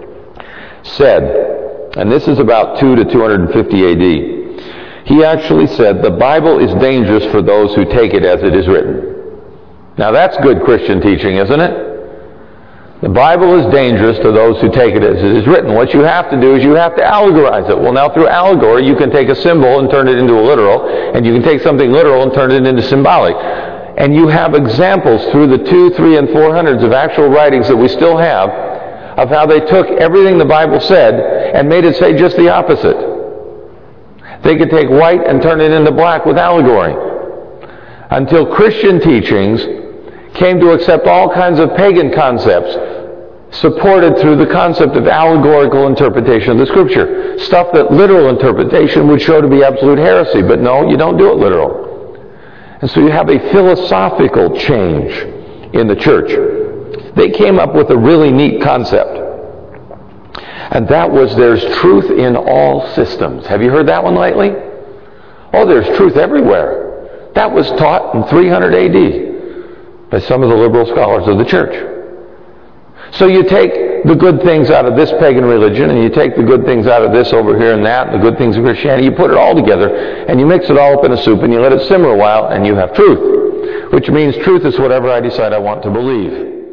said, and this is about 2 to 250 AD, he actually said, the Bible is dangerous for those who take it as it is written. Now that's good Christian teaching, isn't it? The Bible is dangerous to those who take it as it is written. What you have to do is you have to allegorize it. Well, now through allegory, you can take a symbol and turn it into a literal, and you can take something literal and turn it into symbolic. And you have examples through the 200s, 300s, and 400s of actual writings that we still have of how they took everything the Bible said and made it say just the opposite. They could take white and turn it into black with allegory. Until Christian teachings came to accept all kinds of pagan concepts supported through the concept of allegorical interpretation of the Scripture. Stuff that literal interpretation would show to be absolute heresy, but no, you don't do it literal. And so you have a philosophical change in the church. They came up with a really neat concept. And that was there's truth in all systems. Have you heard that one lately? Oh, there's truth everywhere. That was taught in 300 AD. By some of the liberal scholars of the church. So you take the good things out of this pagan religion, and you take the good things out of this over here and that, and the good things of Christianity, you put it all together, and you mix it all up in a soup, and you let it simmer a while, and you have truth. Which means truth is whatever I decide I want to believe.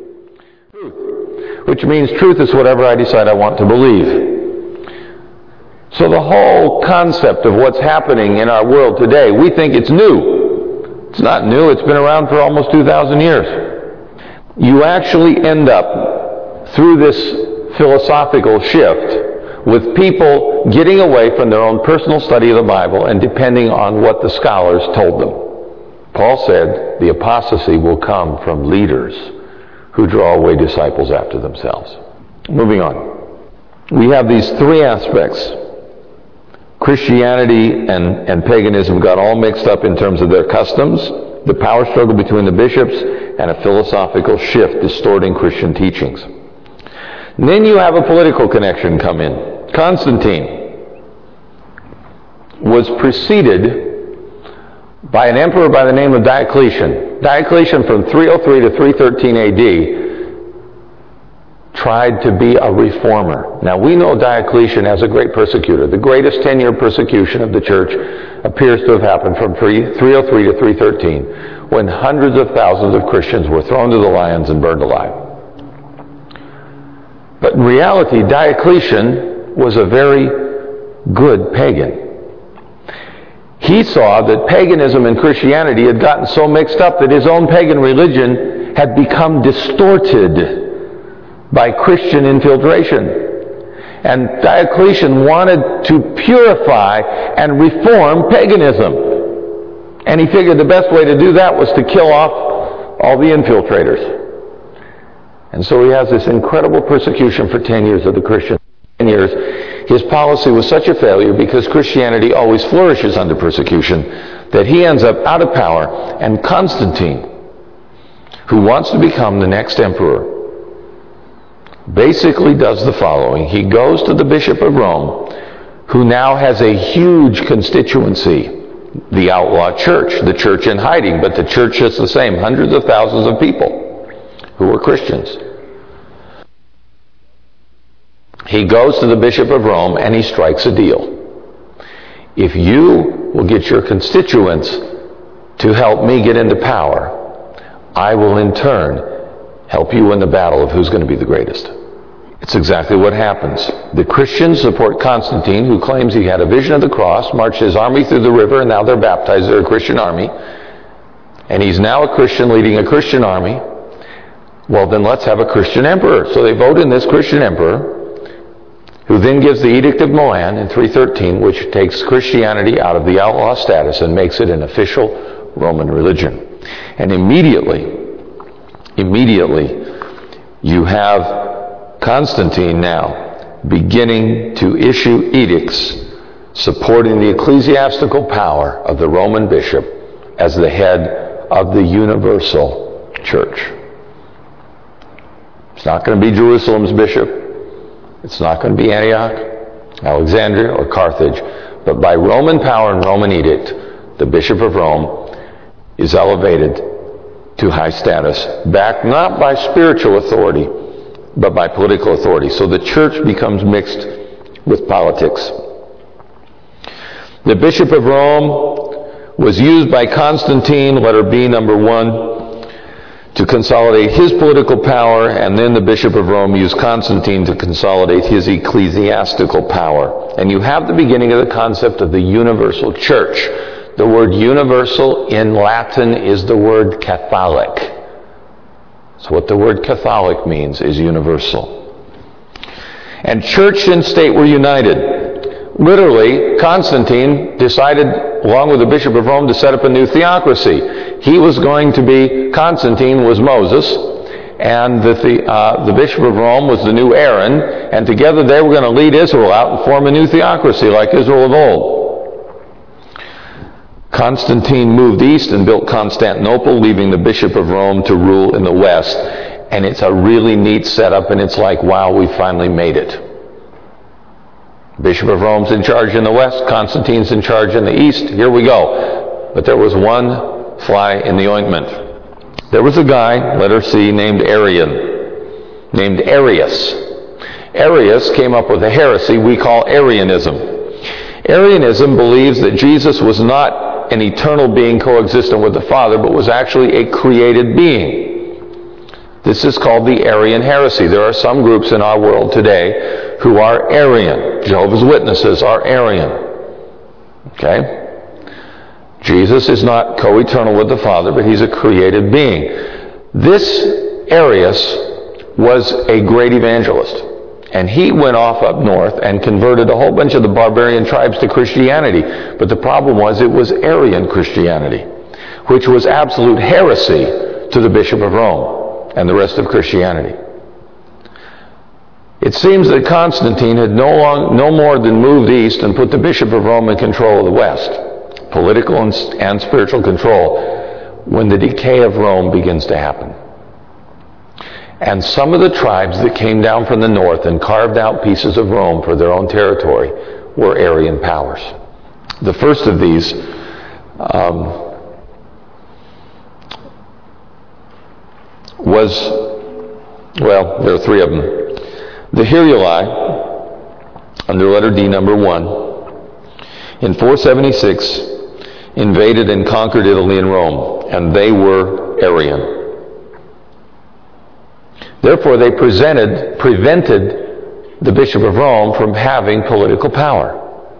Which means truth is whatever I decide I want to believe. So the whole concept of what's happening in our world today, we think it's new. It's not new. It's been around for almost 2,000 years. You actually end up, through this philosophical shift, with people getting away from their own personal study of the Bible and depending on what the scholars told them. Paul said the apostasy will come from leaders who draw away disciples after themselves. Moving on. We have these three aspects. Christianity and paganism got all mixed up in terms of their customs, the power struggle between the bishops, and a philosophical shift distorting Christian teachings. And then you have a political connection come in. Constantine was preceded by an emperor by the name of Diocletian. Diocletian from 303 to 313 AD tried to be a reformer. Now we know Diocletian as a great persecutor. The greatest 10-year persecution of the church appears to have happened from 303 to 313, when hundreds of thousands of Christians were thrown to the lions and burned alive. But in reality, Diocletian was a very good pagan. He saw that paganism and Christianity had gotten so mixed up that his own pagan religion had become distorted by Christian infiltration. And Diocletian wanted to purify and reform paganism. And he figured the best way to do that was to kill off all the infiltrators. And so he has this incredible persecution for 10 years of the Christians. 10 years. His policy was such a failure because Christianity always flourishes under persecution that he ends up out of power. And Constantine, who wants to become the next emperor, basically does the following. He goes to the Bishop of Rome, who now has a huge constituency, the outlaw church, the church in hiding, but the church is the same, hundreds of thousands of people who were Christians. he goes to the Bishop of Rome and he strikes a deal. If you will get your constituents to help me get into power, I will in turn help you win the battle of who's going to be the greatest. It's exactly what happens. The Christians support Constantine, who claims he had a vision of the cross, marched his army through the river, and now they're baptized. They're a Christian army. And he's now a Christian leading a Christian army. Well, then let's have a Christian emperor. So they vote in this Christian emperor, who then gives the Edict of Milan in 313, which takes Christianity out of the outlaw status and makes it an official Roman religion. And immediately, you have Constantine now beginning to issue edicts supporting the ecclesiastical power of the Roman bishop as the head of the universal church. It's not going to be Jerusalem's bishop. It's not going to be Antioch, Alexandria, or Carthage. But by Roman power and Roman edict, the Bishop of Rome is elevated to high status, backed not by spiritual authority, but by political authority. So the church becomes mixed with politics. The Bishop of Rome was used by Constantine, letter B, number 1, to consolidate his political power, and then the Bishop of Rome used Constantine to consolidate his ecclesiastical power. And you have the beginning of the concept of the universal church. The word universal in Latin is the word Catholic. So what the word Catholic means is universal. And church and state were united. Literally, Constantine decided, along with the Bishop of Rome, to set up a new theocracy. He was going to be, Constantine was Moses, and the Bishop of Rome was the new Aaron, and together they were going to lead Israel out and form a new theocracy like Israel of old. Constantine moved east and built Constantinople, leaving the Bishop of Rome to rule in the west. And it's a really neat setup, and it's like, wow, we finally made it. Bishop of Rome's in charge in the west, Constantine's in charge in the east. Here we go. But there was one fly in the ointment. There was a guy, letter C, named Arius. Arius came up with a heresy we call Arianism. Arianism believes that Jesus was not an eternal being coexistent with the Father, but was actually a created being. This is called the Arian heresy. There are some groups in our world today who are Arian. Jehovah's Witnesses are Arian. Okay? Jesus is not co-eternal with the Father, but he's a created being. This Arius was a great evangelist. And he went off up north and converted a whole bunch of the barbarian tribes to Christianity. But the problem was it was Arian Christianity, which was absolute heresy to the Bishop of Rome and the rest of Christianity. It seems that Constantine had no more than moved east and put the Bishop of Rome in control of the west, political and spiritual control, when the decay of Rome begins to happen. And some of the tribes that came down from the north and carved out pieces of Rome for their own territory were Arian powers. The first of these there are three of them. The Heruli, under letter D, number 1, in 476, invaded and conquered Italy and Rome, and they were Arian. Therefore, they prevented the Bishop of Rome from having political power,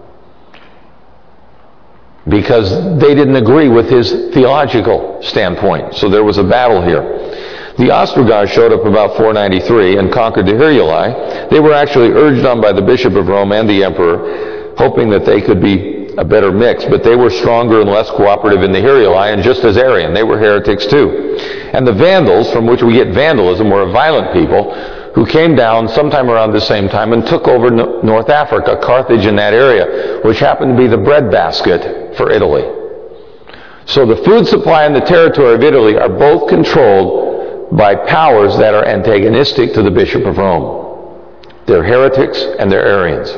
because they didn't agree with his theological standpoint. So there was a battle here. The Ostrogoths showed up about 493 and conquered the Heruli. They were actually urged on by the Bishop of Rome and the Emperor, hoping that they could be a better mix, but they were stronger and less cooperative in the Heruli, and just as Arian, they were heretics too. And the Vandals, from which we get vandalism, were a violent people who came down sometime around the same time and took over North Africa, Carthage in that area, which happened to be the breadbasket for Italy. So the food supply and the territory of Italy are both controlled by powers that are antagonistic to the Bishop of Rome. They're heretics and they're Arians.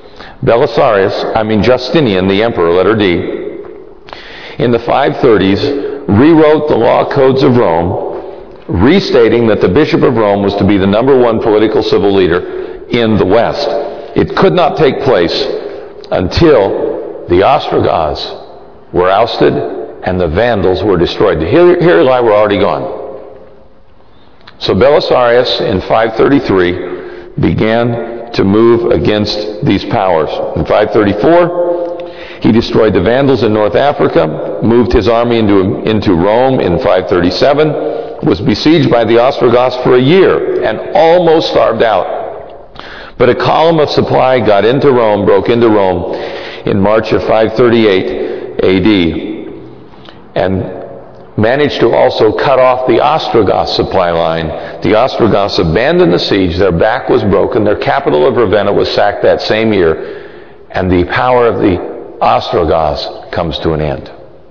Justinian, the emperor, letter D, in the 530s, rewrote the law codes of Rome, restating that the Bishop of Rome was to be the number one political civil leader in the West. It could not take place until the Ostrogoths were ousted and the Vandals were destroyed. The Heruli were already gone. So Belisarius in 533 began to move against these powers. In 534, he destroyed the Vandals in North Africa, moved his army into Rome in 537, was besieged by the Ostrogoths for a year and almost starved out. But a column of supply got into Rome, broke into Rome in March of 538 AD, and managed to also cut off the Ostrogoth supply line. The Ostrogoths abandoned the siege, their back was broken, their capital of Ravenna was sacked that same year, and the power of the Ostrogoths comes to an end.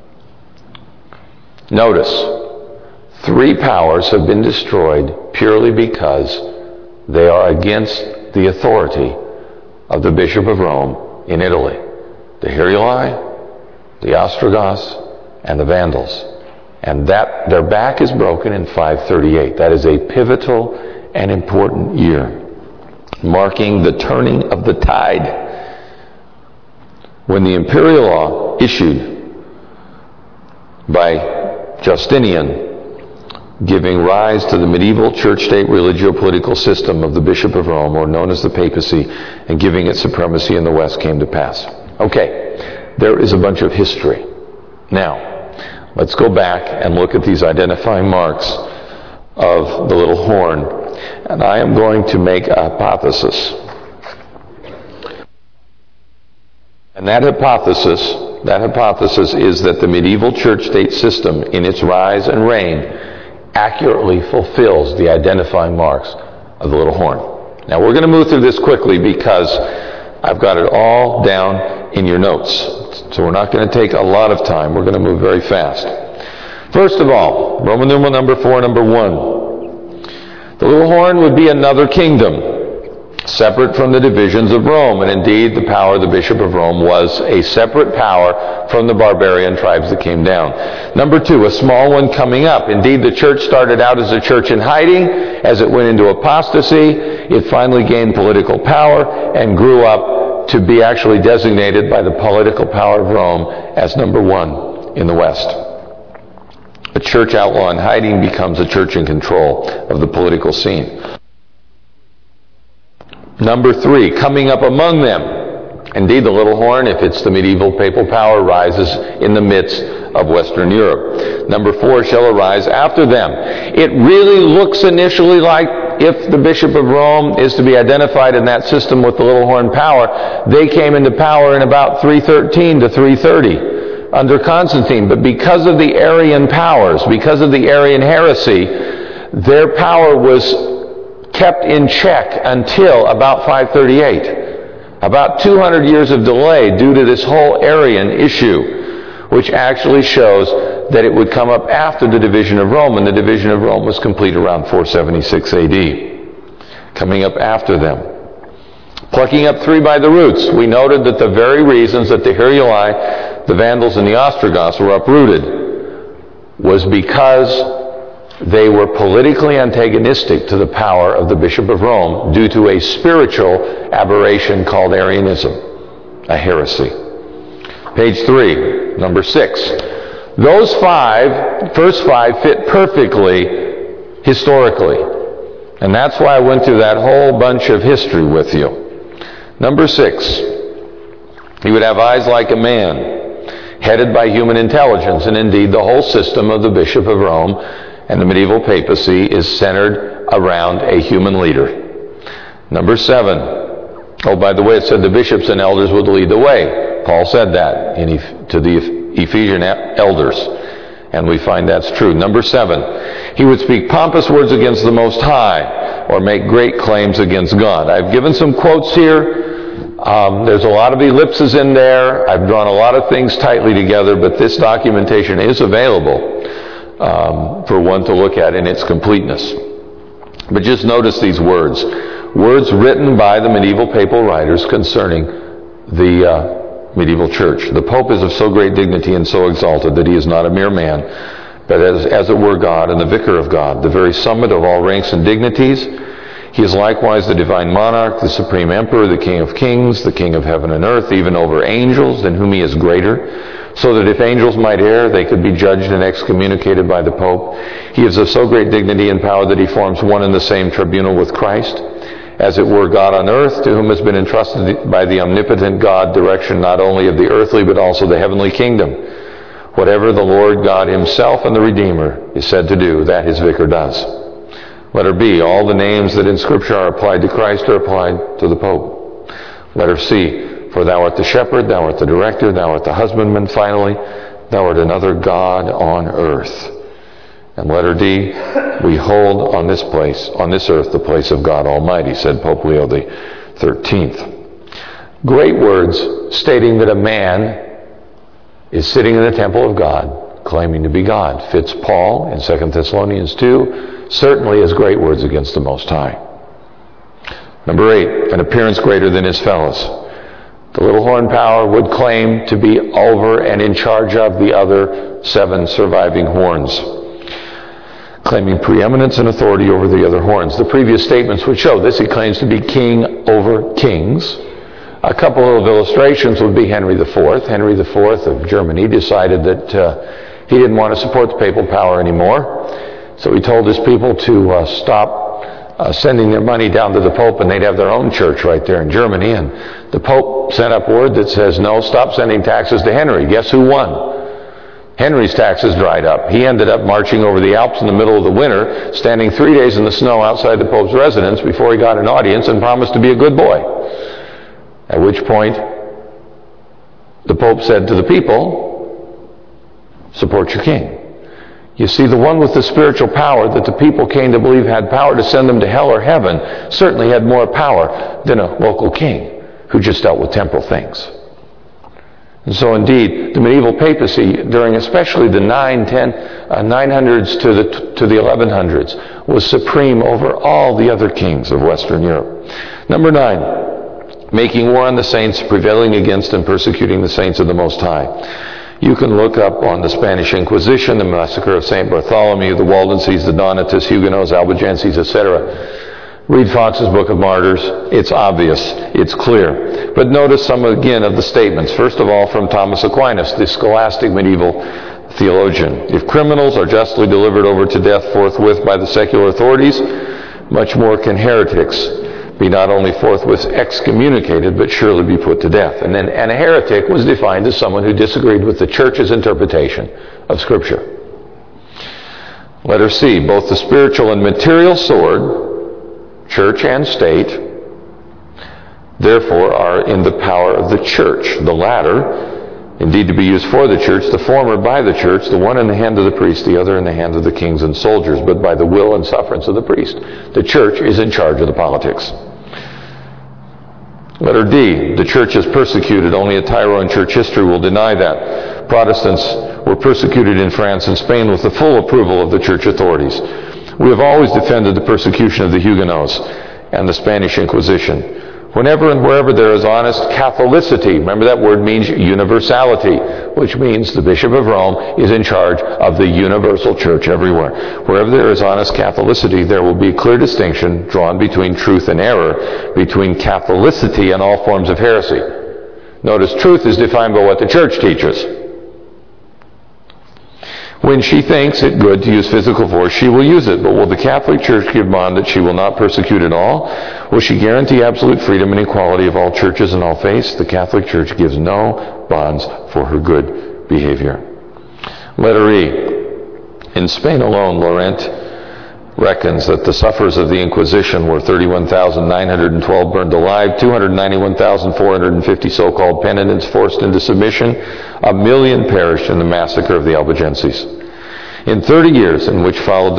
Notice, 3 powers have been destroyed purely because they are against the authority of the Bishop of Rome in Italy. The Heruli, the Ostrogoths, and the Vandals. And that their back is broken in 538. That is a pivotal and important year, marking the turning of the tide. When the imperial law issued by Justinian, giving rise to the medieval church-state religio-political system of the Bishop of Rome, or known as the papacy, and giving it supremacy in the West, came to pass. Okay, there is a bunch of history. Now, let's go back and look at these identifying marks of the little horn. And I am going to make a hypothesis. And that hypothesis is that the medieval church-state system in its rise and reign accurately fulfills the identifying marks of the little horn. Now we're going to move through this quickly because I've got it all down in your notes. So we're not going to take a lot of time. We're going to move very fast. First of all, Roman numeral number 4, number 1. The little horn would be another kingdom, separate from the divisions of Rome. And indeed, the power of the Bishop of Rome was a separate power from the barbarian tribes that came down. Number 2, a small one coming up. Indeed, the church started out as a church in hiding. As it went into apostasy, it finally gained political power and grew up to be actually designated by the political power of Rome as number 1 in the West. A church outlaw in hiding becomes a church in control of the political scene. Number 3, coming up among them. Indeed, the little horn, if it's the medieval papal power, rises in the midst of Western Europe. Number 4, shall arise after them. It really looks initially like if the Bishop of Rome is to be identified in that system with the little horn power, they came into power in about 313 to 330 under Constantine. But because of the Arian powers, because of the Arian heresy, their power was kept in check until about 538. About 200 years of delay due to this whole Arian issue, which actually shows that it would come up after the division of Rome, and the division of Rome was complete around 476 AD. Coming up after them. Plucking up 3 by the roots. We noted that the very reasons that the Heruli, the Vandals, and the Ostrogoths were uprooted was because they were politically antagonistic to the power of the Bishop of Rome due to a spiritual aberration called Arianism, a heresy. Page 3, number 6. Those first five fit perfectly historically. And that's why I went through that whole bunch of history with you. Number 6. He would have eyes like a man, headed by human intelligence. And indeed, the whole system of the Bishop of Rome and the medieval papacy is centered around a human leader. Number 7. Oh, by the way, it said the bishops and elders would lead the way. Paul said that to the Ephesian elders, and we find that's true. Number 7. He would speak pompous words against the Most High or make great claims against God. I've given some quotes here. There's a lot of ellipses in there. I've drawn a lot of things tightly together, but this documentation is available for one to look at in its completeness. But just notice these words. Words written by the medieval papal writers concerning the medieval church. The Pope is of so great dignity and so exalted that he is not a mere man, but as it were God and the vicar of God, the very summit of all ranks and dignities. He is likewise the divine monarch, the supreme emperor, the king of kings, the king of heaven and earth, even over angels, than whom he is greater, so that if angels might err, they could be judged and excommunicated by the Pope. He is of so great dignity and power that he forms one and the same tribunal with Christ, as it were God on earth, to whom has been entrusted by the omnipotent God direction not only of the earthly but also the heavenly kingdom. Whatever the Lord God himself and the Redeemer is said to do, that his vicar does. Letter B, all the names that in Scripture are applied to Christ are applied to the Pope. Letter C, for thou art the shepherd, thou art the director, thou art the husbandman, finally, thou art another God on earth. And letter D, we hold on this earth, the place of God Almighty, said Pope Leo XIII. Great words stating that a man is sitting in the temple of God, claiming to be God. Fits Paul in 2 Thessalonians 2, certainly as great words against the Most High. Number 8, an appearance greater than his fellows. The little horn power would claim to be over and in charge of the other 7 surviving horns, claiming preeminence and authority over the other horns. The previous statements would show this. He claims to be king over kings. A couple of illustrations would be Henry IV. Henry IV of Germany decided that he didn't want to support the papal power anymore. So he told his people to stop sending their money down to the Pope, and they'd have their own church right there in Germany. And the Pope sent up word that says, no, stop sending taxes to Henry. Guess who won? Henry's taxes dried up. He ended up marching over the Alps in the middle of the winter, standing 3 days in the snow outside the Pope's residence before he got an audience and promised to be a good boy. At which point, the Pope said to the people, support your king. You see, the one with the spiritual power that the people came to believe had power to send them to hell or heaven certainly had more power than a local king who just dealt with temporal things. And so indeed, the medieval papacy, during especially the 900s to the 1100s, was supreme over all the other kings of Western Europe. Number 9, making war on the saints, prevailing against and persecuting the saints of the Most High. You can look up on the Spanish Inquisition, the massacre of St. Bartholomew, the Waldenses, the Donatists, Huguenots, Albigenses, etc. Read Fox's Book of Martyrs. It's obvious. It's clear. But notice some, again, of the statements. First of all, from Thomas Aquinas, the scholastic medieval theologian. If criminals are justly delivered over to death forthwith by the secular authorities, much more can heretics be not only forthwith excommunicated, but surely be put to death. And a heretic was defined as someone who disagreed with the church's interpretation of Scripture. Letter C, both the spiritual and material sword, church and state, therefore are in the power of the church. The latter, indeed, to be used for the church, the former by the church, the one in the hand of the priest, the other in the hand of the kings and soldiers, but by the will and sufferance of the priest. The church is in charge of the politics. Letter D, the church is persecuted. Only a tyro in church history will deny that. Protestants were persecuted in France and Spain with the full approval of the church authorities. We have always defended the persecution of the Huguenots and the Spanish Inquisition. Whenever and wherever there is honest Catholicity, remember that word means universality, which means the Bishop of Rome is in charge of the universal church everywhere. Wherever there is honest Catholicity, there will be a clear distinction drawn between truth and error, between Catholicity and all forms of heresy. Notice truth is defined by what the church teaches. When she thinks it good to use physical force, she will use it. But will the Catholic Church give bond that she will not persecute at all? Will she guarantee absolute freedom and equality of all churches and all faiths? The Catholic Church gives no bonds for her good behavior. Letter E. In Spain alone, Laurent reckons that the sufferers of the Inquisition were 31,912 burned alive, 291,450 so-called penitents forced into submission, 1,000,000 perished in the massacre of the Albigenses. In the 30 years which followed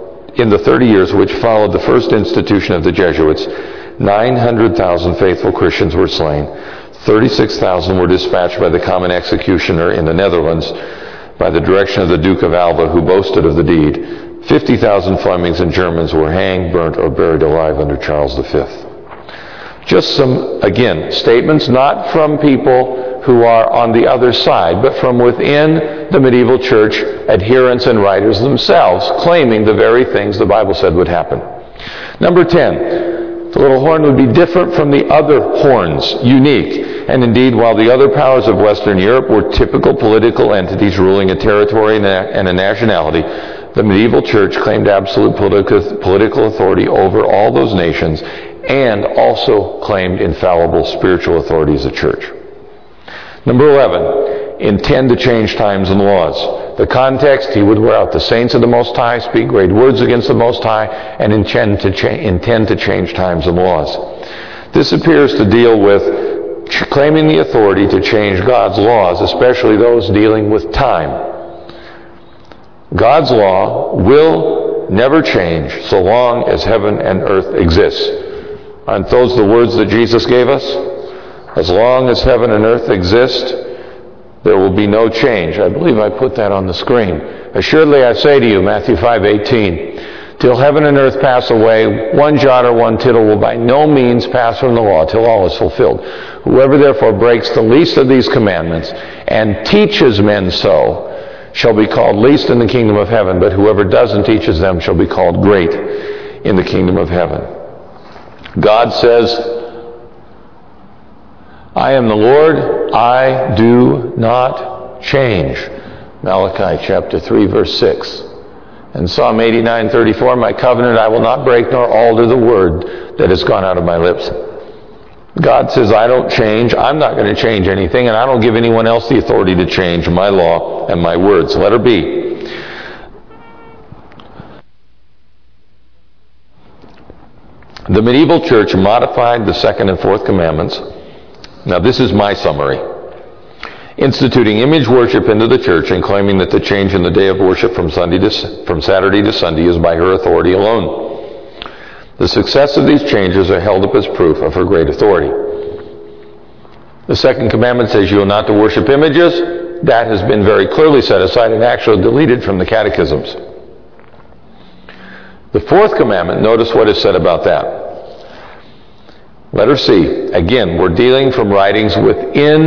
the first institution of the Jesuits, 900,000 faithful Christians were slain. 36,000 were dispatched by the common executioner in the Netherlands by the direction of the Duke of Alva, who boasted of the deed. 50,000 Flemings and Germans were hanged, burnt, or buried alive under Charles V. Just some, again, statements not from people who are on the other side, but from within the medieval church, adherents and writers themselves, claiming the very things the Bible said would happen. Number 10, the little horn would be different from the other horns, unique. And indeed, while the other powers of Western Europe were typical political entities ruling a territory and a nationality, the medieval church claimed absolute political authority over all those nations and also claimed infallible spiritual authority as a church. Number 11, intend to change times and laws. The context, he would wear out the saints of the Most High, speak great words against the Most High, and intend to change times and laws. This appears to deal with claiming the authority to change God's laws, especially those dealing with time. God's law will never change so long as heaven and earth exists. Aren't those the words that Jesus gave us? As long as heaven and earth exist, there will be no change. I believe I put that on the screen. Assuredly I say to you, Matthew 5:18, till heaven and earth pass away, one jot or one tittle will by no means pass from the law till all is fulfilled. Whoever therefore breaks the least of these commandments and teaches men so shall be called least in the kingdom of heaven, but whoever doesn't teaches them shall be called great in the kingdom of heaven. God says, I am the Lord, I do not change. Malachi chapter 3, verse 6. And Psalm 89:34, my covenant I will not break nor alter the word that has gone out of my lips. God says, I don't change, I'm not going to change anything, and I don't give anyone else the authority to change my law and my words. Letter B. The medieval church modified the second and fourth commandments. Now this is my summary. Instituting image worship into the church and claiming that the change in the day of worship from Saturday to Sunday is by her authority alone. The success of these changes are held up as proof of her great authority. The second commandment says you are not to worship images. That has been very clearly set aside and actually deleted from the catechisms. The fourth commandment, notice what is said about that. Letter C. Again, we're dealing from writings within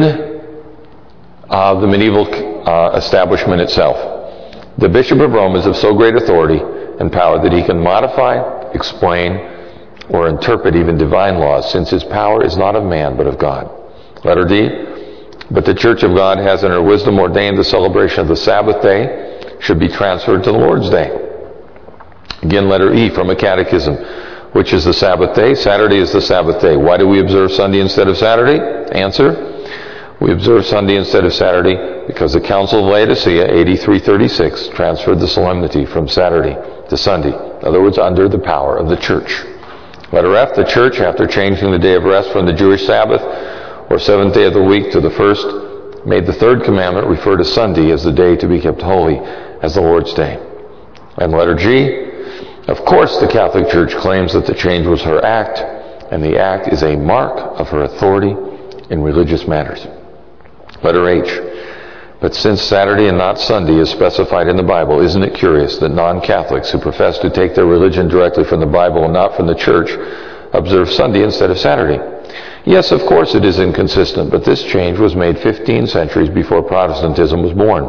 the medieval establishment itself. The Bishop of Rome is of so great authority and power that he can modify, explain, or interpret even divine laws, since his power is not of man but of God. Letter D. But the Church of God has in her wisdom ordained the celebration of the Sabbath day should be transferred to the Lord's day. Again, letter E from a catechism. Which is the Sabbath day? Saturday is the Sabbath day. Why do we observe Sunday instead of Saturday? Answer. We observe Sunday instead of Saturday because the Council of Laodicea, 8336, transferred the solemnity from Saturday to Sunday. In other words, under the power of the church. Letter F, the church, after changing the day of rest from the Jewish Sabbath, or seventh day of the week, to the first, made the third commandment refer to Sunday as the day to be kept holy as the Lord's day. And letter G, of course the Catholic Church claims that the change was her act, and the act is a mark of her authority in religious matters. Letter H. But since Saturday and not Sunday is specified in the Bible, isn't it curious that non-Catholics who profess to take their religion directly from the Bible and not from the Church observe Sunday instead of Saturday? Yes, of course it is inconsistent, but this change was made 15 centuries before Protestantism was born.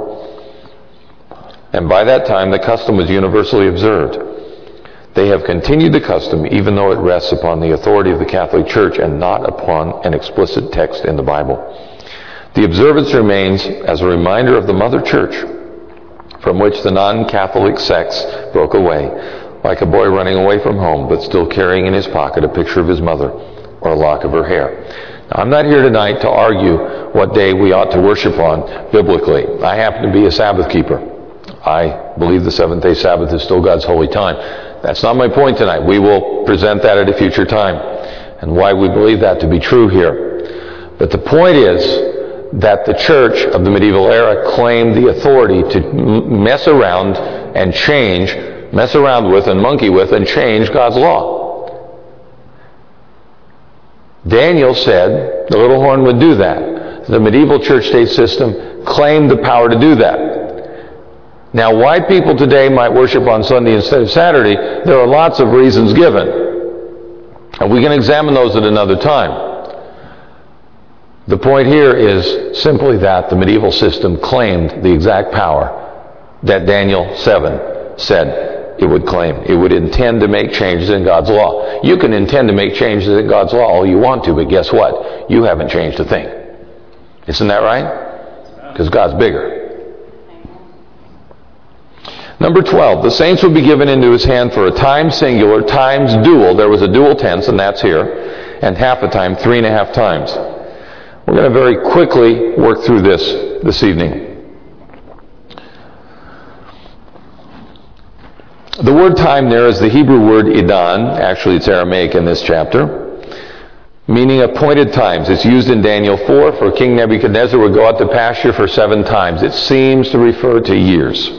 And by that time, the custom was universally observed. They have continued the custom even though it rests upon the authority of the Catholic Church and not upon an explicit text in the Bible. The observance remains as a reminder of the Mother Church, from which the non-Catholic sects broke away, like a boy running away from home but still carrying in his pocket a picture of his mother or a lock of her hair. Now, I'm not here tonight to argue what day we ought to worship on biblically. I happen to be a Sabbath keeper. I believe the seventh-day Sabbath is still God's holy time. That's not my point tonight. We will present that at a future time and why we believe that to be true here. But the point is that the church of the medieval era claimed the authority to mess around with and monkey with and change God's law. Daniel said the little horn would do that. The medieval church-state system claimed the power to do that. Now, why people today might worship on Sunday instead of Saturday, there are lots of reasons given. And we can examine those at another time. The point here is simply that the medieval system claimed the exact power that Daniel 7 said it would claim. It would intend to make changes in God's law. You can intend to make changes in God's law all you want to, but guess what? You haven't changed a thing. Isn't that right? Because God's bigger. Number 12, the saints will be given into his hand for a time singular, times dual. There was a dual tense, and that's here. And half a time, 3.5 times. We're going to very quickly work through this evening. The word time there is the Hebrew word idan. Actually, it's Aramaic in this chapter, meaning appointed times. It's used in Daniel 4 for King Nebuchadnezzar would go out to pasture for 7 times. It seems to refer to years.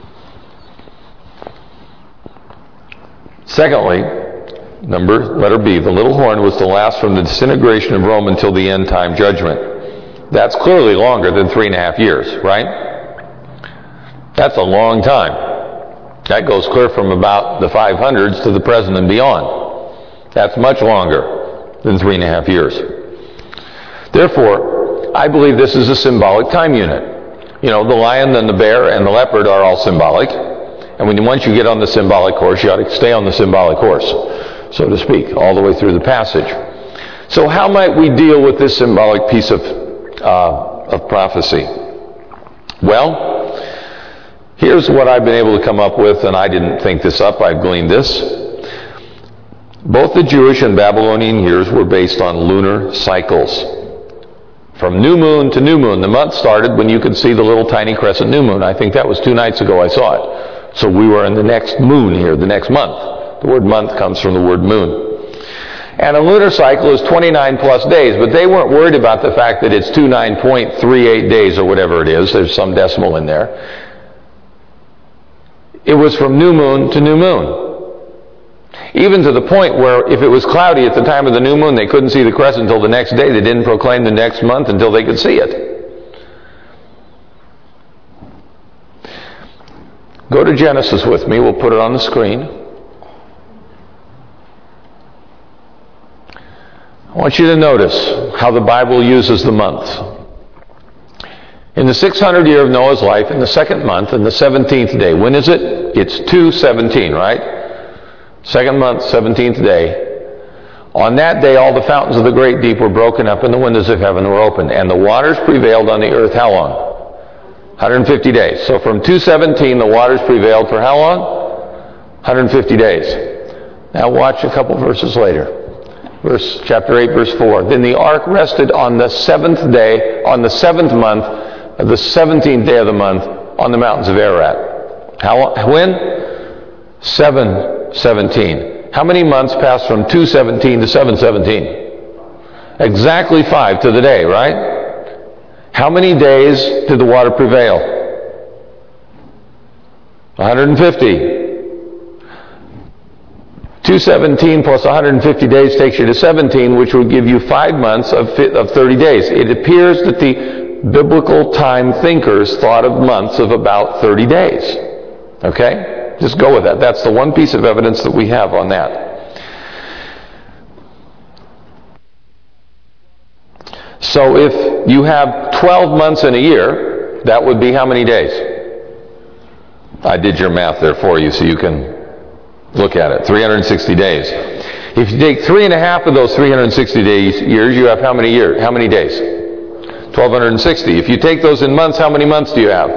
Secondly, letter B, the little horn was to last from the disintegration of Rome until the end time judgment. That's clearly longer than 3.5 years, right? That's a long time. That goes clear from about the 500s to the present and beyond. That's much longer than 3.5 years. Therefore, I believe this is a symbolic time unit. You know, the lion and the bear and the leopard are all symbolic. And once you get on the symbolic horse, you ought to stay on the symbolic horse, so to speak, all the way through the passage. So how might we deal with this symbolic piece of prophecy? Well, here's what I've been able to come up with, and I didn't think this up, I've gleaned this. Both the Jewish and Babylonian years were based on lunar cycles. From new moon to new moon. The month started when you could see the little tiny crescent new moon. I think that was 2 nights ago I saw it. So we were in the next moon here, the next month. The word month comes from the word moon. And a lunar cycle is 29 plus days, but they weren't worried about the fact that it's 29.38 days or whatever it is. There's some decimal in there. It was from new moon to new moon. Even to the point where if it was cloudy at the time of the new moon, they couldn't see the crescent until the next day. They didn't proclaim the next month until they could see it. Go to Genesis with me. We'll put it on the screen. I want you to notice how the Bible uses the months. In the 600th year of Noah's life, in the 2nd month, in the 17th day. When is it? It's 2/17, right? 2nd month, 17th day. On that day, all the fountains of the great deep were broken up and the windows of heaven were opened. And the waters prevailed on the earth how long? 150 days. So from 2:17, the waters prevailed for how long? 150 days. Now watch a couple verses later. Chapter 8, verse 4. Then the ark rested on the 7th day, on the 7th month, of the 17th day of the month, on the mountains of Ararat. When? 7/17. How many months passed from 2/17 to 7/17? Exactly 5 to the day, right? How many days did the water prevail? 150. 2/17 plus 150 days takes you to 17, which would give you 5 months of 30 days. It appears that the biblical time thinkers thought of months of about 30 days. Okay? Just go with that. That's the one piece of evidence that we have on that. So if you have 12 months in a year, that would be how many days? I did your math there for you so you can look at it. 360 days. If you take 3.5 of those 360 years, you have how many years? How many days? 1,260. If you take those in months, how many months do you have?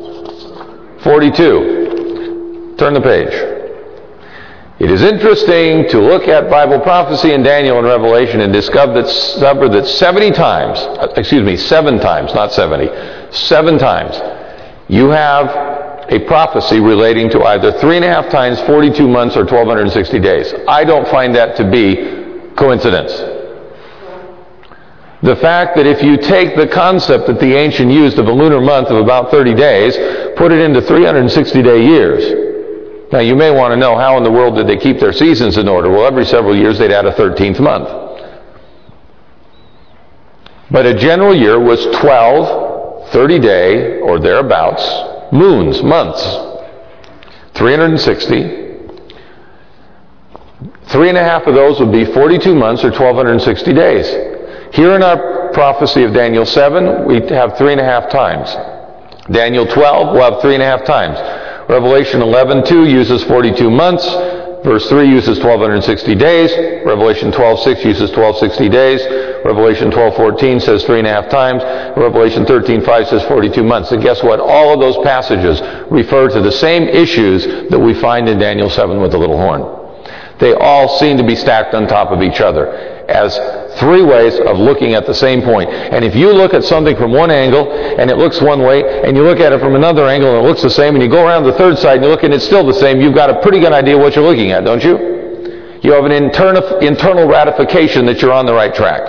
42. Turn the page. It is interesting to look at Bible prophecy in Daniel and Revelation and discover that 7 times, not 70, 7 times, you have a prophecy relating to either 3.5 times 42 months or 1,260 days. I don't find that to be coincidence. The fact that if you take the concept that the ancient used of a lunar month of about 30 days, put it into 360-day years. Now, you may want to know how in the world did they keep their seasons in order. Well, every several years they'd add a 13th month. But a general year was 12 30-day or thereabouts moons, months. 360. 3.5 of those would be 42 months or 1,260 days. Here in our prophecy of Daniel 7, we have 3.5 times. Daniel 12 will have 3.5 times. Revelation 11:2 uses 42 months. Verse 3 uses 1,260 days. Revelation 12:6 uses 1,260 days. Revelation 12:14 says 3.5 times. Revelation 13:5 says 42 months. And guess what? All of those passages refer to the same issues that we find in Daniel 7 with the little horn. They all seem to be stacked on top of each other as three ways of looking at the same point. And if you look at something from one angle and it looks one way, and you look at it from another angle and it looks the same, and you go around the third side and you look and it's still the same, you've got a pretty good idea what you're looking at, don't you? You have an internal ratification that you're on the right track.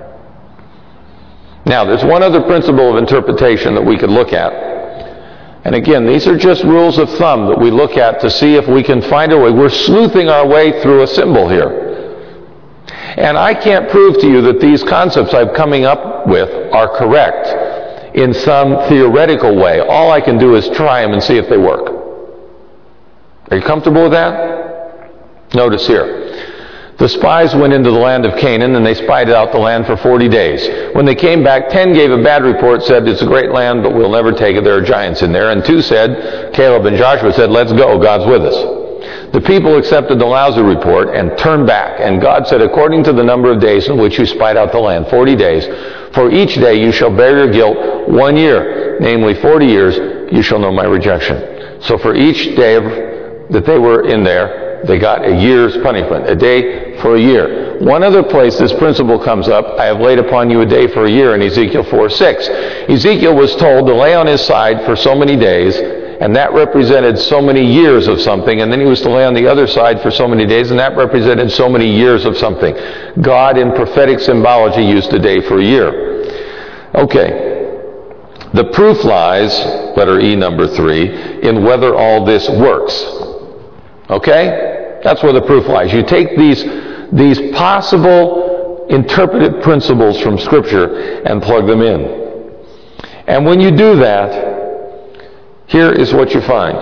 Now, there's one other principle of interpretation that we could look at. And again, these are just rules of thumb that we look at to see if we can find a way. We're sleuthing our way through a symbol here. And I can't prove to you that these concepts I'm coming up with are correct in some theoretical way. All I can do is try them and see if they work. Are you comfortable with that? Notice here. The spies went into the land of Canaan, and they spied out the land for 40 days. When they came back, 10 gave a bad report, said, it's a great land, but we'll never take it. There are giants in there. And 2 said, Caleb and Joshua said, let's go. God's with us. The people accepted the lousy report and turned back. And God said, according to the number of days in which you spied out the land, 40 days, for each day you shall bear your guilt 1 year. Namely, 40 years, you shall know my rejection. So for each day that they were in there, they got a year's punishment, a day for a year. One other place this principle comes up, I have laid upon you a day for a year in Ezekiel 4:6. Ezekiel was told to lay on his side for so many days, and that represented so many years of something, and then he was to lay on the other side for so many days, and that represented so many years of something. God, in prophetic symbology, used a day for a year. Okay. The proof lies, letter E, number 3, in whether all this works. Okay? That's where the proof lies. You take these possible interpretive principles from Scripture and plug them in. And when you do that, here is what you find.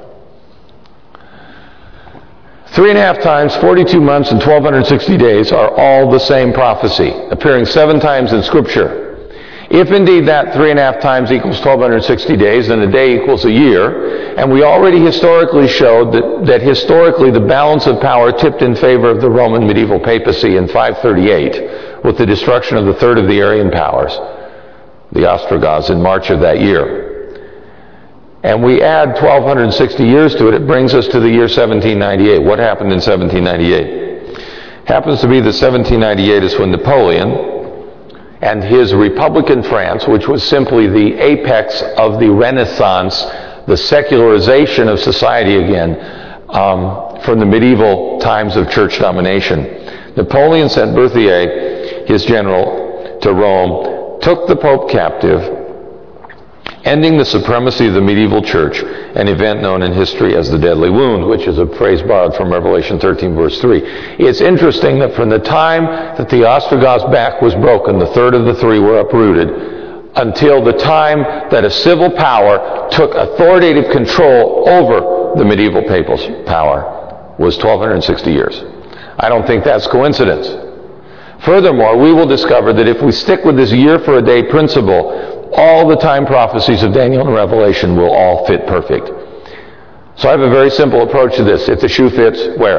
3.5 times, 42 months, and 1,260 days are all the same prophecy, appearing 7 times in Scripture. If indeed that 3.5 times equals 1,260 days, then a day equals a year. And we already historically showed that historically the balance of power tipped in favor of the Roman medieval papacy in 538 with the destruction of the third of the Arian powers, the Ostrogoths, in March of that year. And we add 1,260 years to it, it brings us to the year 1798. What happened in 1798? Happens to be that 1798 is when Napoleon and his Republican France, which was simply the apex of the Renaissance, the secularization of society again, from the medieval times of church domination. Napoleon sent Berthier, his general, to Rome, took the Pope captive, ending the supremacy of the medieval church, an event known in history as the deadly wound, which is a phrase borrowed from Revelation 13, verse 3. It's interesting that from the time that the Ostrogoth's back was broken, the third of the 3 were uprooted, until the time that a civil power took authoritative control over the medieval papal power was 1,260 years. I don't think that's coincidence. Furthermore, we will discover that if we stick with this year for a day principle, all the time prophecies of Daniel and Revelation will all fit perfect. So I have a very simple approach to this. If the shoe fits, wear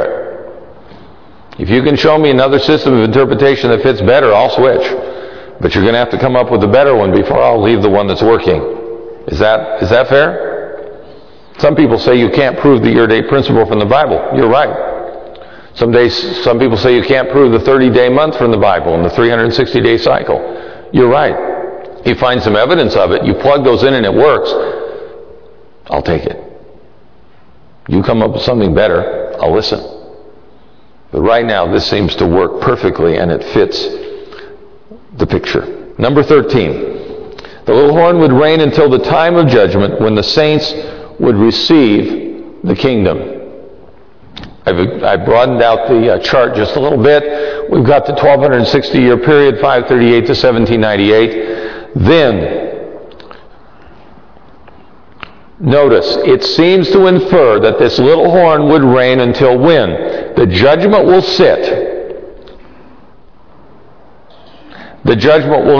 it. If you can show me another system of interpretation that fits better, I'll switch. But you're going to have to come up with a better one before I'll leave the one that's working. Is that fair? Some people say you can't prove the year-day principle from the Bible. You're right. Some people say you can't prove the 30-day month from the Bible and the 360-day cycle. You're right. You find some evidence of it, you plug those in and it works, I'll take it. You come up with something better, I'll listen. But right now, this seems to work perfectly and it fits the picture. Number 13. The little horn would reign until the time of judgment when the saints would receive the kingdom. I've broadened out the chart just a little bit. We've got the 1,260-year period, 538 to 1798. Then, notice, it seems to infer that this little horn would reign until when? The judgment will sit. The judgment will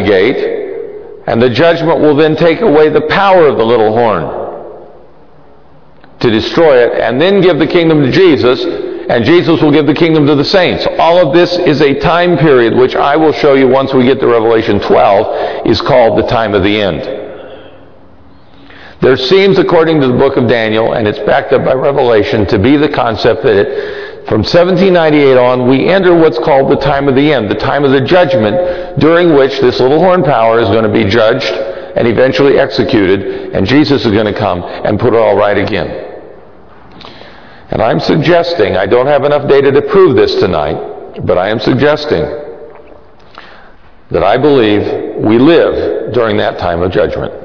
investigate, and the judgment will then take away the power of the little horn. to destroy it, and then give the kingdom to Jesus, and Jesus will give the kingdom to the saints. All of this is a time period which I will show you once we get to Revelation 12 is called the time of the end. There seems, according to the book of Daniel, and it's backed up by Revelation, to be the concept that from 1798 on, we enter what's called the time of the end, the time of the judgment, during which this little horn power is going to be judged and eventually executed, and Jesus is going to come and put it all right again. And I'm suggesting, I don't have enough data to prove this tonight, but I am suggesting that I believe we live during that time of judgment.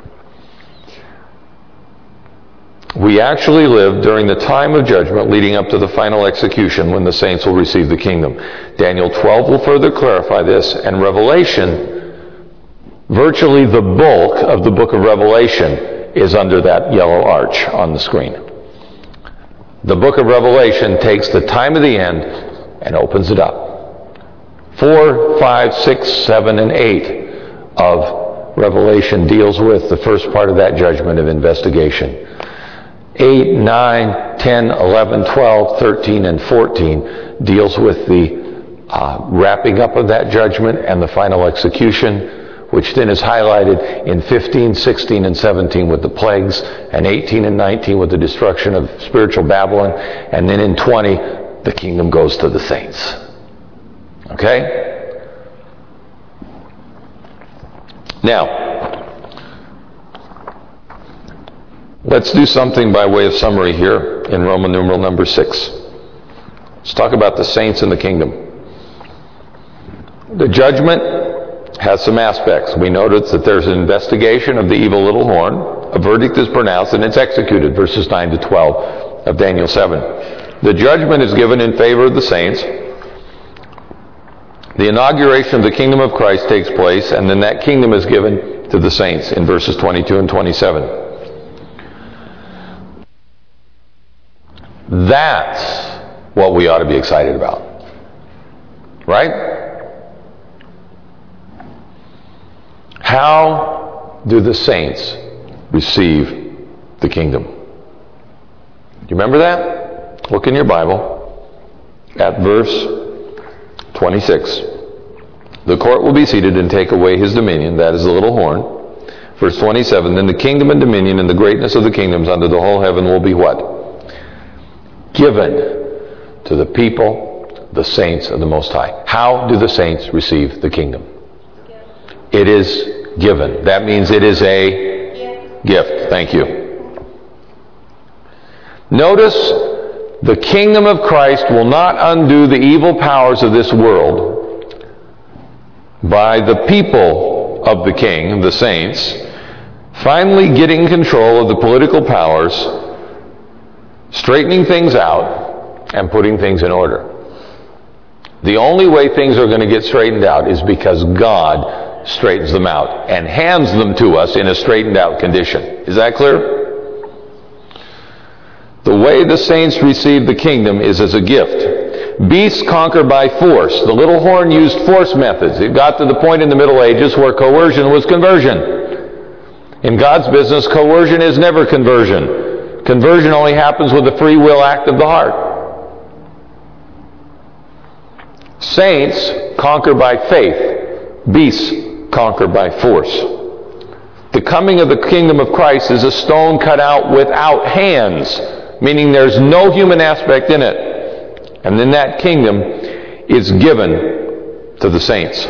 We actually live during the time of judgment leading up to the final execution when the saints will receive the kingdom. Daniel 12 will further clarify this, and Revelation, virtually the bulk of the book of Revelation is under that yellow arch on the screen. The book of Revelation takes the time of the end and opens it up. 4, 5, 6, 7, and 8 of Revelation deals with the first part of that judgment of investigation. 8, 9, 10, 11, 12, 13, and 14 deals with the wrapping up of that judgment and the final execution, which then is highlighted in 15, 16, and 17 with the plagues, and 18 and 19 with the destruction of spiritual Babylon, and then in 20, the kingdom goes to the saints. Okay? Now, let's do something by way of summary here in Roman numeral number 6. Let's talk about the saints in the kingdom. The judgment has some aspects. We notice that there's an investigation of the evil little horn. A verdict is pronounced and it's executed, verses 9 to 12 of Daniel 7. The judgment is given in favor of the saints. The inauguration of the kingdom of Christ takes place, and then that kingdom is given to the saints in verses 22 and 27. That's what we ought to be excited about. Right? How do the saints receive the kingdom? Do you remember that? Look in your Bible at verse 26. The court will be seated and take away his dominion, that is the little horn. Verse 27, then the kingdom and dominion and the greatness of the kingdoms under the whole heaven will be what? Given to the people, the saints of the Most High. How do the saints receive the kingdom? It is given. That means it is a gift. Thank you. Notice, the kingdom of Christ will not undo the evil powers of this world by the people of the king, the saints, finally getting control of the political powers, straightening things out, and putting things in order. The only way things are going to get straightened out is because God straightens them out and hands them to us in a straightened out condition. Is that clear? The way the saints receive the kingdom is as a gift. Beasts conquer by force. The little horn used force methods. It got to the point in the Middle Ages where coercion was conversion. In God's business, coercion is never conversion. Conversion only happens with the free will act of the heart. Saints conquer by faith. Beasts conquer by force. The coming of the kingdom of Christ is a stone cut out without hands, meaning there's no human aspect in it. And then that kingdom is given to the saints.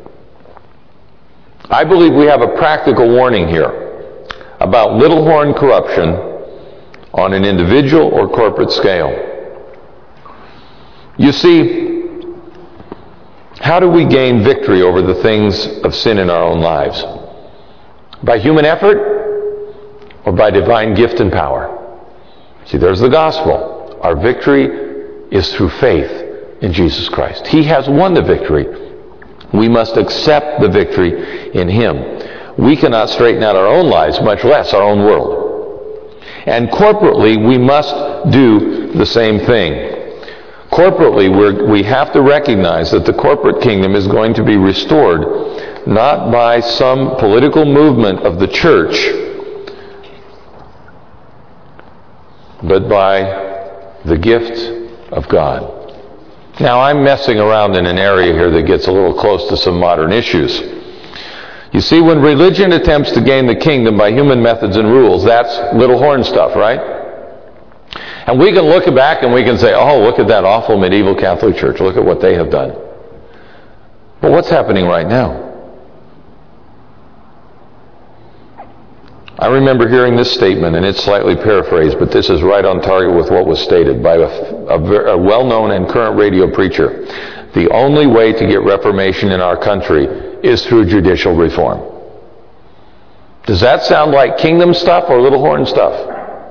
I believe we have a practical warning here about little horn corruption on an individual or corporate scale. You see, how do we gain victory over the things of sin in our own lives? By human effort or by divine gift and power? See, there's the gospel. Our victory is through faith in Jesus Christ. He has won the victory. We must accept the victory in Him. We cannot straighten out our own lives, much less our own world. And corporately, we must do the same thing. Corporately, we have to recognize that the corporate kingdom is going to be restored not by some political movement of the church, but by the gift of God. Now, I'm messing around in an area here that gets a little close to some modern issues. You see, when religion attempts to gain the kingdom by human methods and rules, that's little horn stuff, right? And we can look back and we can say, oh, look at that awful medieval Catholic Church. Look at what they have done. But what's happening right now? I remember hearing this statement, and it's slightly paraphrased, but this is right on target with what was stated by a well-known and current radio preacher. The only way to get reformation in our country is through judicial reform. Does that sound like kingdom stuff or little horn stuff?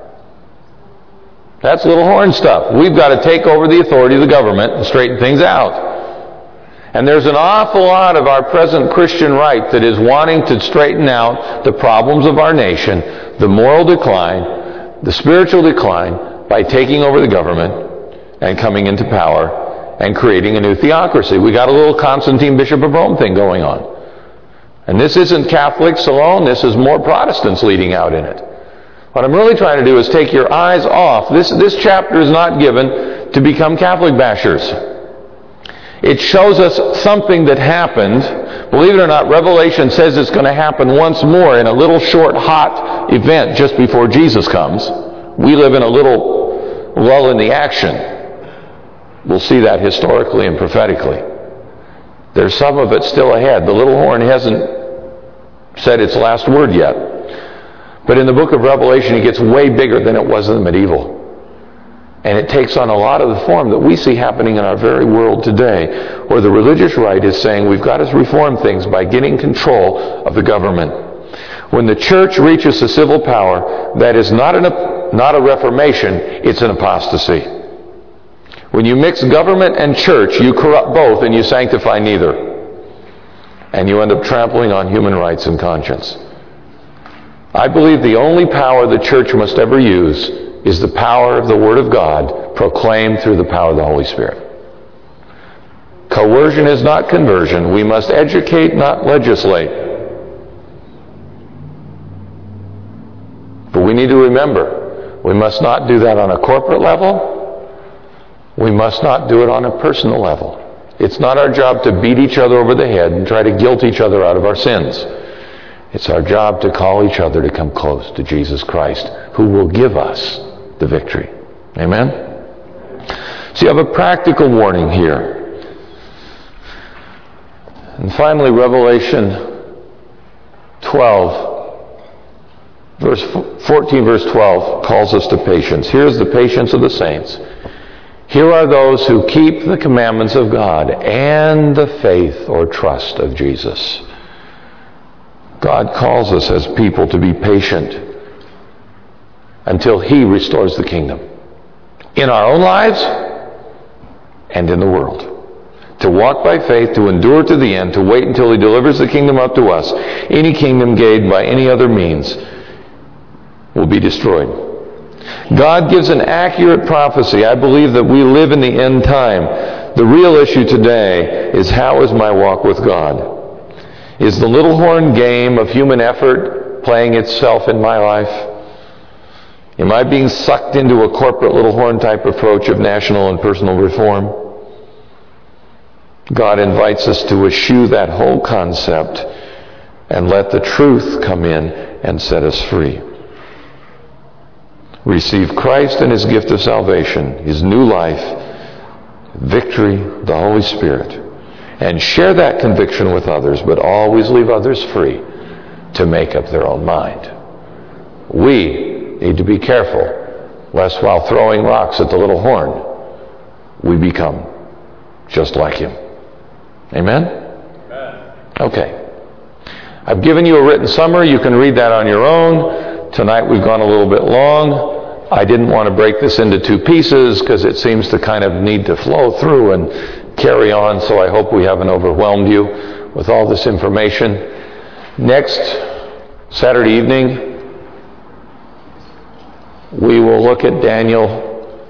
That's little horn stuff. We've got to take over the authority of the government and straighten things out. And there's an awful lot of our present Christian right that is wanting to straighten out the problems of our nation, the moral decline, the spiritual decline, by taking over the government and coming into power and creating a new theocracy. We got a little Constantine Bishop of Rome thing going on. And this isn't Catholics alone, this is more Protestants leading out in it. What I'm really trying to do is take your eyes off. This chapter is not given to become Catholic bashers. It shows us something that happened. Believe it or not, Revelation says it's going to happen once more in a little short, hot event just before Jesus comes. We live in a little lull in the action. We'll see that historically and prophetically. There's some of it still ahead. The little horn hasn't said its last word yet. But in the book of Revelation, it gets way bigger than it was in the medieval. And it takes on a lot of the form that we see happening in our very world today, where the religious right is saying we've got to reform things by getting control of the government. When the church reaches the civil power, that is not a reformation, it's an apostasy. When you mix government and church, you corrupt both and you sanctify neither. And you end up trampling on human rights and conscience. I believe the only power the church must ever use is the power of the Word of God proclaimed through the power of the Holy Spirit. Coercion is not conversion. We must educate, not legislate. But we need to remember, we must not do that on a corporate level. We must not do it on a personal level. It's not our job to beat each other over the head and try to guilt each other out of our sins. It's our job to call each other to come close to Jesus Christ, who will give us the victory. Amen? So you have a practical warning here. And finally, Revelation 12, verse 14, verse 12 calls us to patience. Here's the patience of the saints. Here are those who keep the commandments of God and the faith or trust of Jesus. God calls us as people to be patient until He restores the kingdom in our own lives and in the world. To walk by faith, to endure to the end, to wait until He delivers the kingdom up to us. Any kingdom gained by any other means will be destroyed. God gives an accurate prophecy. I believe that we live in the end time. The real issue today is, how is my walk with God? Is the little horn game of human effort playing itself in my life? Am I being sucked into a corporate little horn type approach of national and personal reform? God invites us to eschew that whole concept and let the truth come in and set us free. Receive Christ and His gift of salvation, His new life, victory, the Holy Spirit, and share that conviction with others, but always leave others free to make up their own mind. We need to be careful, lest while throwing rocks at the little horn, we become just like him. Amen? Okay. I've given you a written summary. You can read that on your own. Tonight we've gone a little bit long. I didn't want to break this into two pieces because it seems to kind of need to flow through and carry on, so I hope we haven't overwhelmed you with all this information. Next Saturday evening, we will look at Daniel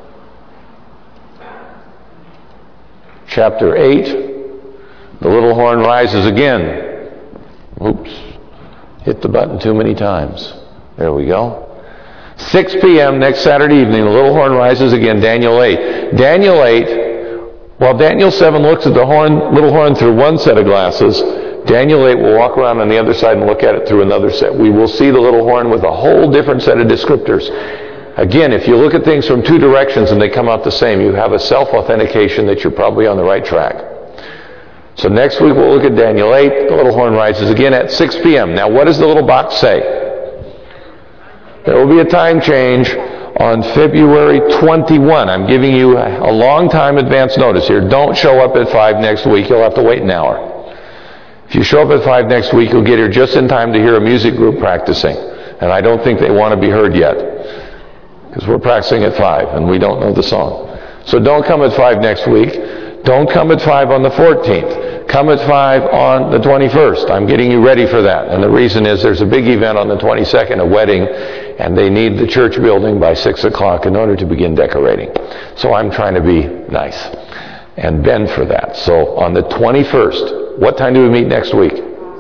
chapter 8. The little horn rises again. Oops. Hit the button too many times. There we go. 6 p.m. next Saturday evening, the little horn rises again, Daniel 8. Daniel 8, while Daniel 7 looks at the little horn through one set of glasses, Daniel 8 will walk around on the other side and look at it through another set. We will see the little horn with a whole different set of descriptors. Again, if you look at things from two directions and they come out the same, you have a self-authentication that you're probably on the right track. So next week we'll look at Daniel 8. The little horn rises again at 6 p.m. Now what does the little box say? There will be a time change on February 21. I'm giving you a long time advance notice here. Don't show up at 5 next week. You'll have to wait an hour. If you show up at 5 next week, you'll get here just in time to hear a music group practicing. And I don't think they want to be heard yet, because we're practicing at 5 and we don't know the song. So don't come at 5 next week. Don't come at 5 on the 14th. Come at 5 on the 21st. I'm getting you ready for that. And the reason is there's a big event on the 22nd, a wedding, and they need the church building by 6 o'clock in order to begin decorating. So I'm trying to be nice and bend for that. So on the 21st, what time do we meet next week?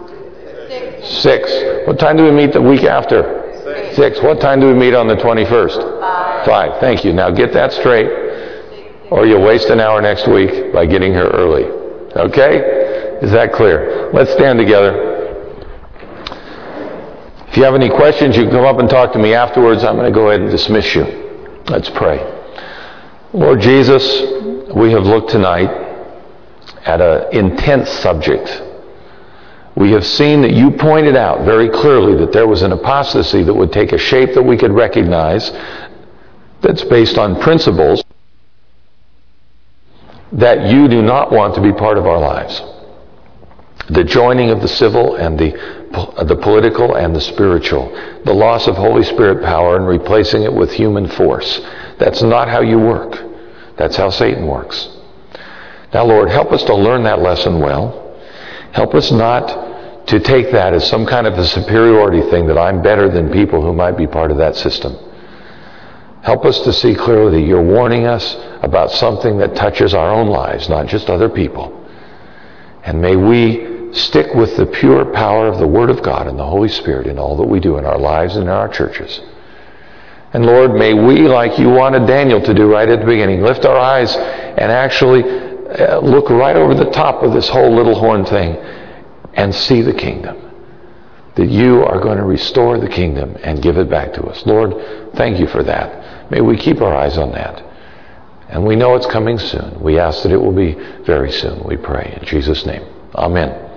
6. What time do we meet the week after? 6. What time do we meet on the 21st? 5. Thank you. Now get that straight, or you'll waste an hour next week by getting here early. Okay? Is that clear? Let's stand together. If you have any questions, you can come up and talk to me afterwards. I'm going to go ahead and dismiss you. Let's pray. Lord Jesus, we have looked tonight at an intense subject. We have seen that you pointed out very clearly that there was an apostasy that would take a shape that we could recognize, that's based on principles that you do not want to be part of our lives. The joining of the civil and the political and the spiritual. The loss of Holy Spirit power and replacing it with human force. That's not how you work. That's how Satan works. Now, Lord, help us to learn that lesson well. Help us not to take that as some kind of a superiority thing, that I'm better than people who might be part of that system. Help us to see clearly that you're warning us about something that touches our own lives, not just other people. And may we stick with the pure power of the Word of God and the Holy Spirit in all that we do in our lives and in our churches. And Lord, may we, like you wanted Daniel to do right at the beginning, lift our eyes and actually look right over the top of this whole little horn thing and see the kingdom. That you are going to restore the kingdom and give it back to us. Lord, thank you for that. May we keep our eyes on that. And we know it's coming soon. We ask that it will be very soon, we pray. In Jesus' name, amen.